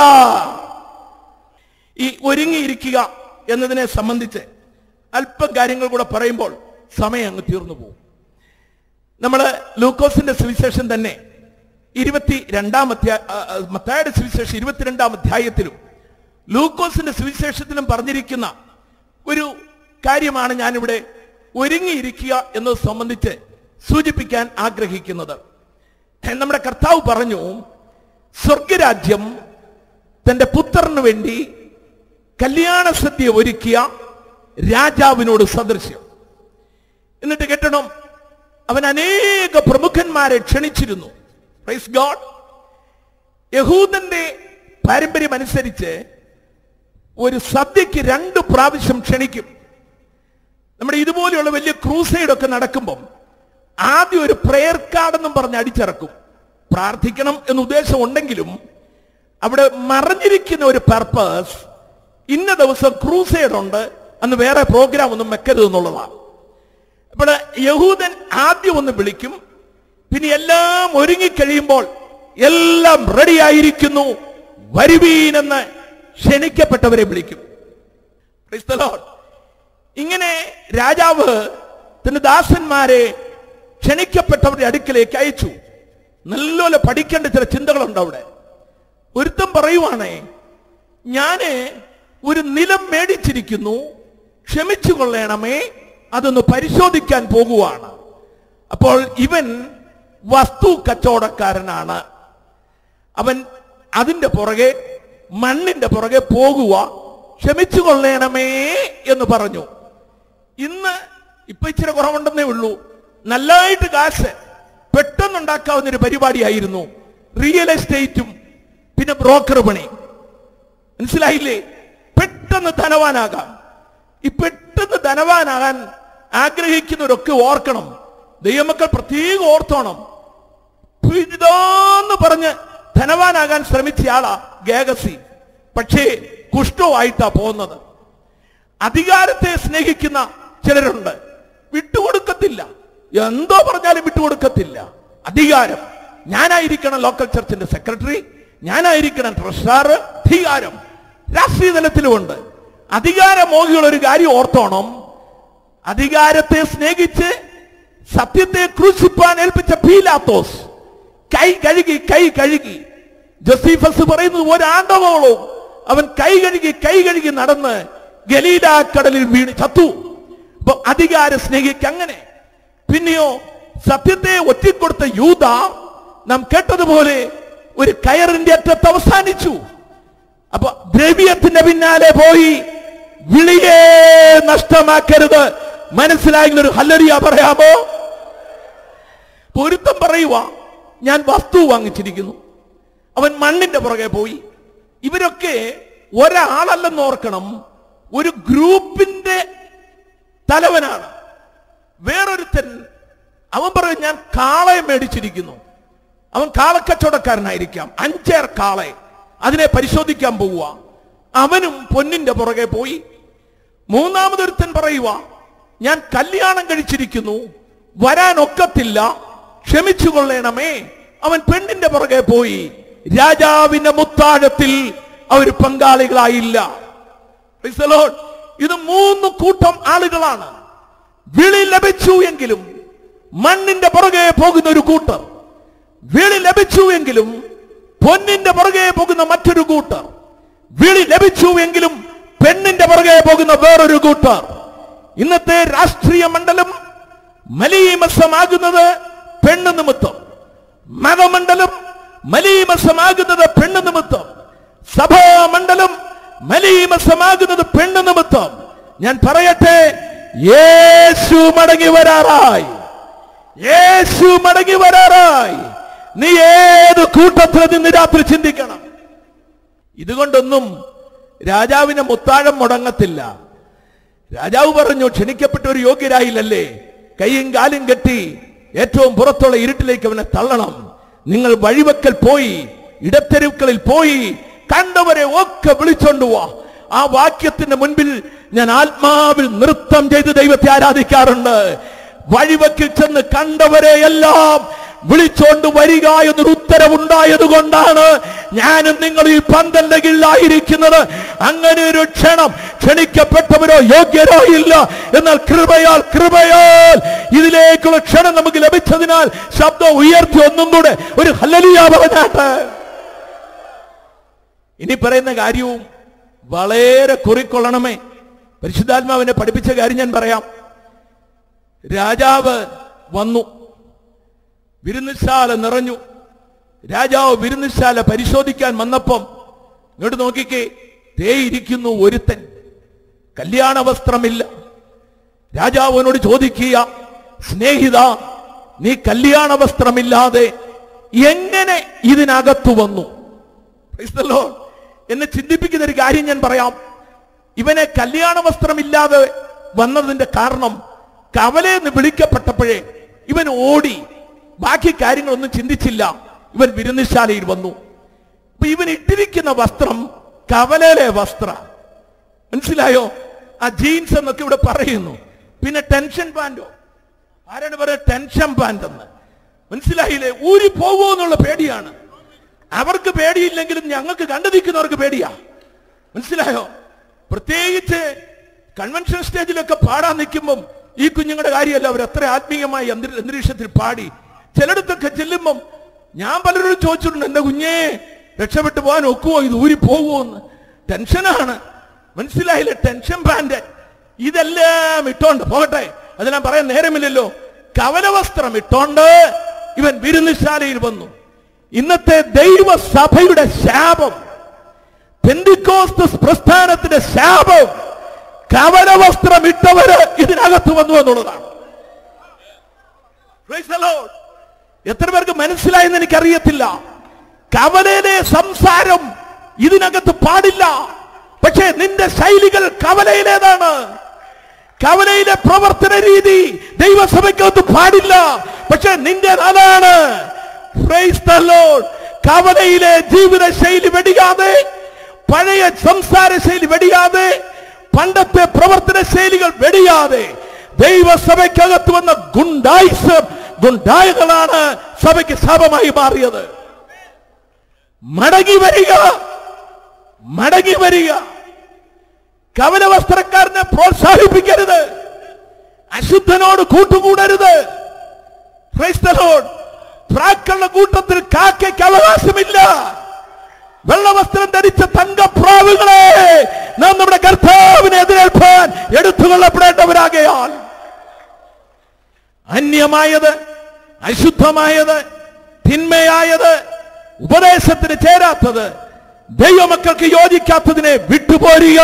ഈ ഒരുങ്ങിയിരിക്കുക എന്നതിനെ സംബന്ധിച്ച് അല്പം കാര്യങ്ങൾ കൂടെ പറയുമ്പോൾ സമയം അങ്ങ് തീർന്നു പോകും. നമ്മൾ ലൂക്കോസിന്റെ സുവിശേഷം തന്നെ 22 മത്തായിയുടെ സുവിശേഷം 22 അധ്യായത്തിലും ലൂക്കോസിന്റെ സുവിശേഷത്തിലും പറഞ്ഞിരിക്കുന്ന ഒരു കാര്യമാണ് ഞാനിവിടെ ഒരുങ്ങിയിരിക്കുക എന്നത് സംബന്ധിച്ച് സൂചിപ്പിക്കാൻ ആഗ്രഹിക്കുന്നത്. നമ്മുടെ കർത്താവ് പറഞ്ഞു, സ്വർഗരാജ്യം തന്റെ പുത്രന് വേണ്ടി കല്യാണ സദ്യ ഒരുക്കിയ രാജാവിനോട് സദൃശ്യം. എന്നിട്ട് കേട്ടണം, അവൻ അനേക പ്രമുഖന്മാരെ ക്ഷണിച്ചിരുന്നു. Praise God. യഹൂദന്റെ പാരമ്പര്യം അനുസരിച്ച് ഒരു സദ്യക്ക് 2 പ്രാവശ്യം ക്ഷണിക്കും. നമ്മുടെ ഇതുപോലെയുള്ള വലിയ ക്രൂസൈഡ് ഒക്കെ നടക്കുമ്പം ആദ്യം ഒരു പ്രെയർ കാർഡ് എന്നും പറഞ്ഞ് അടിച്ചിറക്കും. പ്രാർത്ഥിക്കണം എന്ന ഉദ്ദേശം ഉണ്ടെങ്കിലും അവിടെ മറഞ്ഞിരിക്കുന്ന ഒരു പർപ്പസ്, ഇന്ന ദിവസം ക്രൂസൈഡ് ഉണ്ട്, അന്ന് വേറെ പ്രോഗ്രാം ഒന്നും വെക്കരുത് എന്നുള്ളതാണ്. അപ്പോൾ യഹൂദൻ ആദ്യം ഒന്ന് വിളിക്കും, പിന്നെ എല്ലാം ഒരുങ്ങിക്കഴിയുമ്പോൾ എല്ലാം റെഡിയായിരിക്കുന്നു, വരുവീനെന്ന് ക്ഷണിക്കപ്പെട്ടവരെ വിളിക്കും. Praise the Lord. ഇങ്ങനെ രാജാവ് തന്റെ ദാസന്മാരെ ക്ഷണിക്കപ്പെട്ടവരുടെ അടുക്കലേക്ക് അയച്ചു. നല്ലപോലെ പഠിക്കേണ്ട ചില ചിന്തകളുണ്ട് അവിടെ. ഒരുത്തം പറയുവാണേ, ഞാന് ഒരു നിലം മേടിച്ചിരിക്കുന്നു, ക്ഷമിച്ചു കൊള്ളണമേ, അതൊന്ന് പരിശോധിക്കാൻ പോകുവാണ്. അപ്പോൾ ഇവൻ വസ്തു കച്ചവടക്കാരനാണ്. അവൻ അതിന്റെ പുറകെ, മണ്ണിന്റെ പുറകെ പോകുക, ക്ഷമിച്ചു കൊള്ളണമേ എന്ന് പറഞ്ഞു. ഇപ്പൊ ഇച്ചിരി കുറവുണ്ടെന്നേ ഉള്ളൂ. നല്ലതായിട്ട് കാശ് പെട്ടെന്നുണ്ടാക്കാവുന്നൊരു പരിപാടിയായിരുന്നു റിയൽ എസ്റ്റേറ്റും പിന്നെ ബ്രോക്കർ പണി. മനസ്സിലായില്ലേ? പെട്ടെന്ന് ധനവാനാകാം. ഈ പെട്ടെന്ന് ധനവാനാകാൻ ആഗ്രഹിക്കുന്നവരൊക്കെ ഓർക്കണം, ദൈവമക്കൾ പ്രത്യേകം ഓർത്തോണം. ഇതാന്ന് പറഞ്ഞ് ധനവാനാകാൻ ശ്രമിച്ചയാളാ ഗേഗസി, പക്ഷേ കുഷ്ഠമായിട്ടാ പോകുന്നത്. അധികാരത്തെ സ്നേഹിക്കുന്ന ചിലരുണ്ട്, വിട്ടുകൊടുക്കത്തില്ല, എന്തോ പറഞ്ഞാലും വിട്ടുകൊടുക്കത്തില്ല. അധികാരം, ഞാനായിരിക്കണം ലോക്കൽ ചർച്ചിന്റെ സെക്രട്ടറി, ഞാനായിരിക്കണം ട്രഷറർ. അധികാരം രാഷ്ട്രീയ തലത്തിലുമുണ്ട്. അധികാരമോഹിയുള്ള ഒരു കാര്യം ഓർത്തോണം, അധികാരത്തെ സ്നേഹിച്ച് സത്യത്തെ ക്രൂശിപ്പാൻ ഏൽപ്പിച്ച പീലാത്തോസ് കൈ കഴുകി ജോസീഫസ് പറയുന്നത് ഒരാണ്ടവോളം അവൻ കൈ കഴുകി നടന്ന് ഗലീല കടലിൽ വീണ് ചത്തു. അപ്പൊ അധികാര സ്നേഹിക്ക് അങ്ങനെ. പിന്നെയോ സത്യത്തെ ഒറ്റിക്കൊടുത്ത യൂദ നാം കേട്ടതുപോലെ ഒരു കയറിന്റെ അറ്റത്ത് അവസാനിച്ചു. അപ്പൊ ദ്രവ്യത്തിന്റെ പിന്നാലെ പോയി വിളിയെ നഷ്ടമാക്കരുത്. മനസ്സിലായെങ്കിൽ ഒരു ഹല്ലേലൂയ പറയാമോ? പൊരുത്തം പറയുക, ഞാൻ വസ്തു വാങ്ങിച്ചിരിക്കുന്നു. അവൻ മണ്ണിന്റെ പുറകെ പോയി. ഇവരൊക്കെ ഒരാളല്ലെന്ന് ഓർക്കണം, ഒരു ഗ്രൂപ്പിന്റെ തലവനാണ്. വേറൊരുത്തൻ അവൻ പറയും ഞാൻ കാളയെ മേടിച്ചിരിക്കുന്നു. അവൻ കാളക്കച്ചവടക്കാരനായിരിക്കാം. 5 കാളെ അതിനെ പരിശോധിക്കാൻ പോവുക. അവനും പൊന്നിന്റെ പുറകെ പോയി. മൂന്നാമതൊരുത്തൻ പറയുക ഞാൻ കല്യാണം കഴിച്ചിരിക്കുന്നു, വരാൻ ഒക്കത്തില്ല, ക്ഷമിച്ചു കൊള്ളണമേ. അവൻ പെണ്ണിന്റെ പുറകെ പോയി. രാജാവിന്റെ മുത്താഴത്തിൽ അവർ പങ്കാളികളായില്ല. ഇത് 3 കൂട്ടം ആളുകളാണ്. വിളി ലഭിച്ചു എങ്കിലും മണ്ണിന്റെ പുറകെ പോകുന്ന ഒരു കൂട്ടർ, വിളി ലഭിച്ചു എങ്കിലും പൊന്നിന്റെ പുറകെ പോകുന്ന മറ്റൊരു കൂട്ടർ, വിളി ലഭിച്ചു എങ്കിലും പെണ്ണിന്റെ പുറകെ പോകുന്ന വേറൊരു കൂട്ടർ. ഇന്നത്തെ രാഷ്ട്രീയ മണ്ഡലം മലീമസമാകുന്നത് പെണ്ണ് നിമിത്തം, മതമണ്ഡലം മലീമസമാകുന്നത് പെണ്ണ് നിമിത്തം, സഭാമണ്ഡലം മലീമസമാകുന്നത് പെണ്ണ് നിമിത്തം. ഞാൻ പറയട്ടെ, യേശു മടങ്ങി വരാറായി, യേശു മടങ്ങി വരാറായി. നീ ഏത് കൂട്ടത്തിൽ നിന്ന് രാത്രി ചിന്തിക്കണം. ഇതുകൊണ്ടൊന്നും രാജാവിനെ മുത്താഴം മുടങ്ങത്തില്ല. രാജാവ് പറഞ്ഞു ക്ഷണിക്കപ്പെട്ട ഒരു യോഗ്യരായില്ലല്ലേ, കൈയും കാലും കെട്ടി ഏറ്റവും പുറത്തുള്ള ഇരുട്ടിലേക്ക് അവനെ തള്ളണം. നിങ്ങൾ വഴിവെക്കൽ പോയി, ഇടത്തെരുക്കളിൽ പോയി കണ്ടവരെ ഒക്കെ വിളിച്ചോണ്ടുവാ. ആ വാക്യത്തിന്റെ മുൻപിൽ ഞാൻ ആത്മാവിൽ നൃത്തം ചെയ്ത് ദൈവത്തെ ആരാധിക്കാറുണ്ട്. വഴിവെക്കിൽ ചെന്ന് കണ്ടവരെ എല്ലാം വിളിച്ചോണ്ട് വരിക എന്നൊരു ഉത്തരവുണ്ടായത് കൊണ്ടാണ് ഞാനും നിങ്ങൾ ഈ പന്തലിന്റെ കീഴിലായിരിക്കുന്നത്. അങ്ങനെ ഒരു ക്ഷണം ക്ഷണിക്കപ്പെട്ടവരോ യോഗ്യരോ ഇല്ല. എന്നാൽ കൃപയാൽ കൃപയാൽ ഇതിലേക്കുള്ള ക്ഷണം നമുക്ക് ലഭിച്ചതിനാൽ ശബ്ദം ഉയർത്തി ഒന്നും കൂടെ ഒരു ഹല്ലേലൂയ പറഞ്ഞാട്ടെ. ഇനി പറയുന്ന കാര്യവും വളരെ കുറിക്കൊള്ളണമേ. പരിശുദ്ധാത്മാവിനെ പഠിപ്പിച്ച കാര്യം ഞാൻ പറയാം. രാജാവ് വന്നു, വിരുന്നുശാല നിറഞ്ഞു. രാജാവ് വിരുന്നുശാല പരിശോധിക്കാൻ വന്നപ്പം ഇങ്ങോട്ട് നോക്കിക്കേ, ഇരിക്കുന്നു ഒരുത്തൻ, കല്യാണ വസ്ത്രമില്ല. രാജാവിനോട് ചോദിക്കുക, സ്നേഹിത, നീ കല്യാണ വസ്ത്രമില്ലാതെ എങ്ങനെ ഇതിനകത്തു വന്നു? എന്നെ ചിന്തിപ്പിക്കുന്ന ഒരു കാര്യം ഞാൻ പറയാം. ഇവനെ കല്യാണ വസ്ത്രമില്ലാതെ വന്നതിന്റെ കാരണം കവലയെന്ന് വിളിക്കപ്പെട്ടപ്പോഴേ ഇവൻ ഓടി, ബാക്കി കാര്യങ്ങളൊന്നും ചിന്തിച്ചില്ല. ഇവൻ വിരുന്നുശാലയിൽ വന്നു. അപ്പൊ ഇവൻ ഇട്ടിരിക്കുന്ന വസ്ത്രം കവലയിലെ വസ്ത്ര, മനസ്സിലായോ? ആ ജീൻസ് എന്നൊക്കെ ഇവിടെ പറയുന്നു. പിന്നെ ടെൻഷൻ പാൻറ്റോ, ആരാണ് പറയുക ടെൻഷൻ പാൻറ് എന്ന്? മനസ്സിലായില്ലേ? ഊരി പോകുമോ എന്നുള്ള പേടിയാണ്. അവർക്ക് പേടിയില്ലെങ്കിലും ഞങ്ങൾക്ക് കണ്ടു നിൽക്കുന്നവർക്ക് പേടിയാ. മനസ്സിലായോ? പ്രത്യേകിച്ച് കൺവെൻഷൻ സ്റ്റേജിലൊക്കെ പാടാൻ നിൽക്കുമ്പം ഈ കുഞ്ഞുങ്ങളുടെ കാര്യമല്ല, അവർ അത്ര ആത്മീയമായി അന്തരീക്ഷത്തിൽ പാടി. ചിലയിടത്തൊക്കെ ചെല്ലുമ്പം ഞാൻ പലരോടും ചോദിച്ചിട്ടുണ്ട്, എന്റെ കുഞ്ഞേ രക്ഷപ്പെട്ടു പോകാൻ ഒക്കുവോ, ഇത് ഊരി പോകുമോ എന്ന്. ടെൻഷനാണ്, മനസ്സിലായില്ലേ? ടെൻഷൻ പാൻറ് ഇതെല്ലാം ഇട്ടോണ്ട് പോകട്ടെ, അതെല്ലാം പറയാൻ നേരമില്ലല്ലോ. കവലവസ്ത്രം ഇട്ടോണ്ട് ഇവൻ വിരുന്നുശാലയിൽ വന്നു. ഇന്നത്തെ ദൈവസഭയുടെ ശാപം, പെന്തിക്കോസ്ത് പ്രസ്ഥാനത്തിന്റെ ശാപം, കവലവസ്ത്രം ഇട്ടവര് ഇതിനകത്ത് വന്നു എന്നുള്ളതാണ്. എത്ര പേർക്ക് മനസ്സിലായെന്ന് എനിക്കറിയത്തില്ല. കവലയിലെ സംസാരം ഇതിനകത്ത് പാടില്ല. പക്ഷേ നിന്റെ ശൈലികൾ കവലയിലേതാണ്. കവലയിലെ പ്രവർത്തന രീതി ദൈവസഭയ്ക്കകത്ത് പാടില്ല. പക്ഷെ നിന്റെ അതാണ്. കവലയിലെ ജീവിത ശൈലി വെടിയാതെ, പഴയ സംസാര ശൈലി വെടിയാതെ, പണ്ടത്തെ പ്രവർത്തന ശൈലികൾ വെടിയാതെ ദൈവസഭയ്ക്കകത്ത് വന്ന ഗുണ്ടായികളാണ് സഭയ്ക്ക് ശാപമായി മാറിയത്. മടങ്ങി വരിക, മടങ്ങി വരിക. കവല വസ്ത്രക്കാരനെ പ്രോത്സാഹിപ്പിക്കരുത്, അശുദ്ധനോട് കൂട്ടുകൂടരുത്. പ്രാക്കളുടെ കൂട്ടത്തിൽ കാക്കയ്ക്ക് അവകാശമില്ല. വെള്ളവസ്ത്രം ധരിച്ച തങ്കപ്രാവുകളെ നാം നമ്മുടെ കർത്താവിനെ എതിരേൽപ്പാൻ എടുത്തുകൊള്ളപ്പെടേണ്ടവരാകയാൽ അന്യമായത്, അശുദ്ധമായത്, തിന്മയായത്, ഉപദേശത്തിന് ചേരാത്തത്, ദൈവമക്കൾക്ക് യോജിക്കാത്തതിനെ വിട്ടുപോരുക.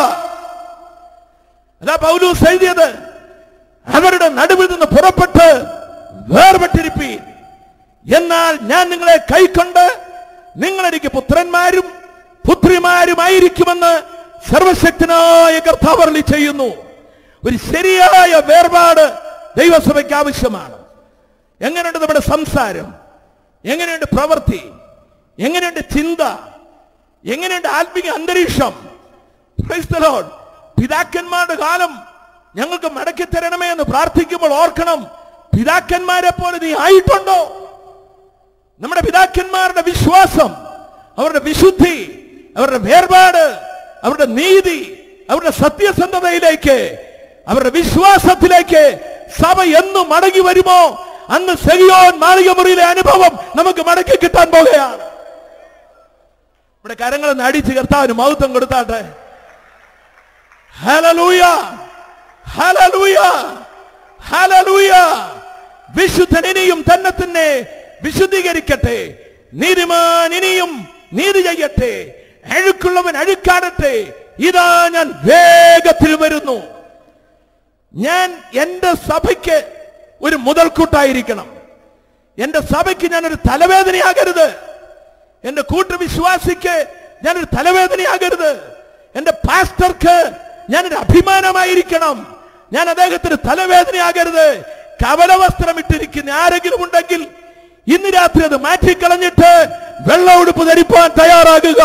അതാ പൗലോസ് എഴുതിയത്. അവരുടെ നടുവിൽ നിന്ന് പുറപ്പെട്ട് വേർപെട്ടിരിപ്പീൻ. എന്നാൽ ഞാൻ നിങ്ങളെ കൈക്കൊണ്ട് നിങ്ങളെനിക്ക് പുത്രന്മാരും പുത്രിമാരുമായിരിക്കുമെന്ന് സർവശക്തനായ കർത്താവ് അരുളി ചെയ്യുന്നു. ഒരു ശരിയായ വേർപാട് ദൈവസഭയ്ക്ക് ആവശ്യമാണ്. എങ്ങനെയുണ്ട് നമ്മുടെ സംസാരം? എങ്ങനെയുണ്ട് പ്രവൃത്തി? എങ്ങനെയുണ്ട് ചിന്ത? എങ്ങനെയുണ്ട് ആത്മീയ അന്തരീക്ഷം? Praise the Lord. പിതാക്കന്മാരുടെ കാലം ഞങ്ങൾക്ക് മടക്കി തരണമേ എന്ന് പ്രാർത്ഥിക്കുമ്പോൾ ഓർക്കണം, പിതാക്കന്മാരെ പോലെ നീ ആയിട്ടുണ്ടോ? നമ്മുടെ പിതാക്കന്മാരുടെ വിശ്വാസം, അവരുടെ വിശുദ്ധി, അവരുടെ വേർപാട്, അവരുടെ നീതി, അവരുടെ സത്യസന്ധതയിലേക്ക്, അവരുടെ വിശ്വാസത്തിലേക്ക് സഭ എന്ന് മടങ്ങി വരുമോ അന്ന് സെഹിയോൻ മാളികമുറിയിലെ അനുഭവം നമുക്ക് മടക്കി കിട്ടാൻ പോകുകയാണ്. ഇവിടെ കരങ്ങളൊന്ന് അടിച്ച് കർത്താവിന് മഹത്വം കൊടുത്താട്ടെ. Hallelujah, hallelujah, hallelujah. വിശുദ്ധൻ ഇനിയും തന്നെ വിശുദ്ധീകരിക്കട്ടെ, നീതിമാൻ ഇനിയും നീതി ചെയ്യട്ടെ, അഴുക്കുള്ളവൻ അഴുക്കാടട്ടെ. ഇതാ ഞാൻ വേഗത്തിൽ വരുന്നു. ഞാൻ എന്റെ സഭയ്ക്ക് ഒരു മുതൽക്കൂട്ടായിരിക്കണം. എന്റെ സഭയ്ക്ക് ഞാനൊരു തലവേദനയാകരുത്. എന്റെ കൂട്ടുവിശ്വാസിക്ക് ഞാനൊരു തലവേദനയാകരുത്. എന്റെ പാസ്റ്റർക്ക് ഞാനൊരു അഭിമാനമായിരിക്കണം. ഞാൻ അദ്ദേഹത്തിന് തലവേദനയാകരുത്. കവലവസ്ത്രം ഇട്ടിരിക്കുന്ന ആരെങ്കിലും ഉണ്ടെങ്കിൽ ഇന്ന് രാത്രി അത് മാറ്റിക്കളഞ്ഞിട്ട് വെള്ള ഉടുപ്പ് ധരിപ്പാൻ തയ്യാറാകുക.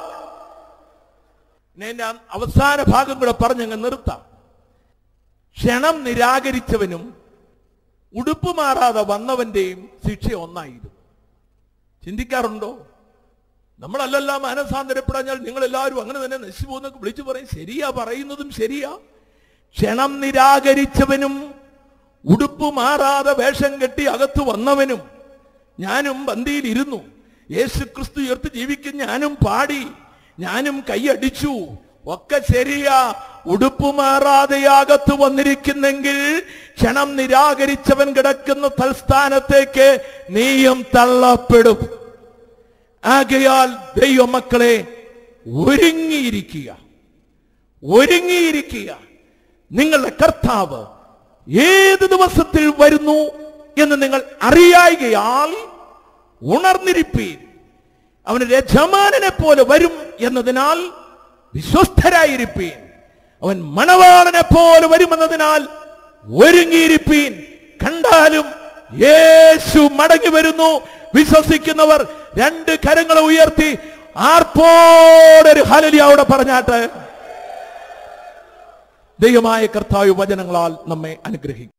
എന്റെ അവസാന ഭാഗം കൂടെ പറഞ്ഞങ്ങ് നിർത്താം. ക്ഷണം നിരാകരിച്ചവനും ഉടുപ്പ് മാറാതെ വന്നവന്റെയും ശിക്ഷ ഒന്നായിരുന്നു. ചിന്തിക്കാറുണ്ടോ? നമ്മളല്ലല്ല മാനസാന്തരപ്പെടാഞ്ഞാൽ നിങ്ങൾ എല്ലാവരും അങ്ങനെ തന്നെ നശിച്ചു പോകുന്നൊക്കെ വിളിച്ചു പറയും. ശരിയാ, പറയുന്നതും ശരിയാ. ക്ഷണം നിരാകരിച്ചവനും ഉടുപ്പ് മാറാതെ വേഷം കെട്ടി അകത്ത് വന്നവനും, ഞാനും പന്തിയിൽ ഇരുന്നു, യേശു ക്രിസ്തു ഉയർത്തി ജീവിക്കും, ഞാനും പാടി, ഞാനും കൈയടിച്ചു, ഒക്കെ ശരിയാ. ഉടുപ്പ് മാറാതെ അകത്ത് വന്നിരിക്കുന്നെങ്കിൽ ക്ഷണം നിരാകരിച്ചവൻ കിടക്കുന്ന തൽസ്ഥാനത്തേക്ക് നീയും തള്ളപ്പെടും. ആകയാൽ ദൈവമക്കളെ ഒരുങ്ങിയിരിക്കുക, ഒരുങ്ങിയിരിക്കുക. നിങ്ങളുടെ കർത്താവ് ഏത് ദിവസത്തിൽ വരുന്നു എന്ന് നിങ്ങൾ അറിയായികയാൽ ഉണർന്നിരിപ്പീൻ. അവന് യജമാനനെ പോലെ വരും എന്നതിനാൽ വിശ്വസ്തരായിരിപ്പീൻ. അവൻ മണവാളനെ പോലെ വരുമെന്നതിനാൽ ഒരുങ്ങിയിരിപ്പീൻ. കണ്ടാലും യേശു മടങ്ങി വരുന്നു. വിശ്വസിക്കുന്നവർ രണ്ട് കരങ്ങളെ ഉയർത്തി ആർപ്പോടൊരു ഹല്ലേലൂയ അവിടെ പറഞ്ഞാട്ടെ. ദൈവമായ കർത്താവ് വചനങ്ങളാൽ നമ്മെ അനുഗ്രഹിക്കും.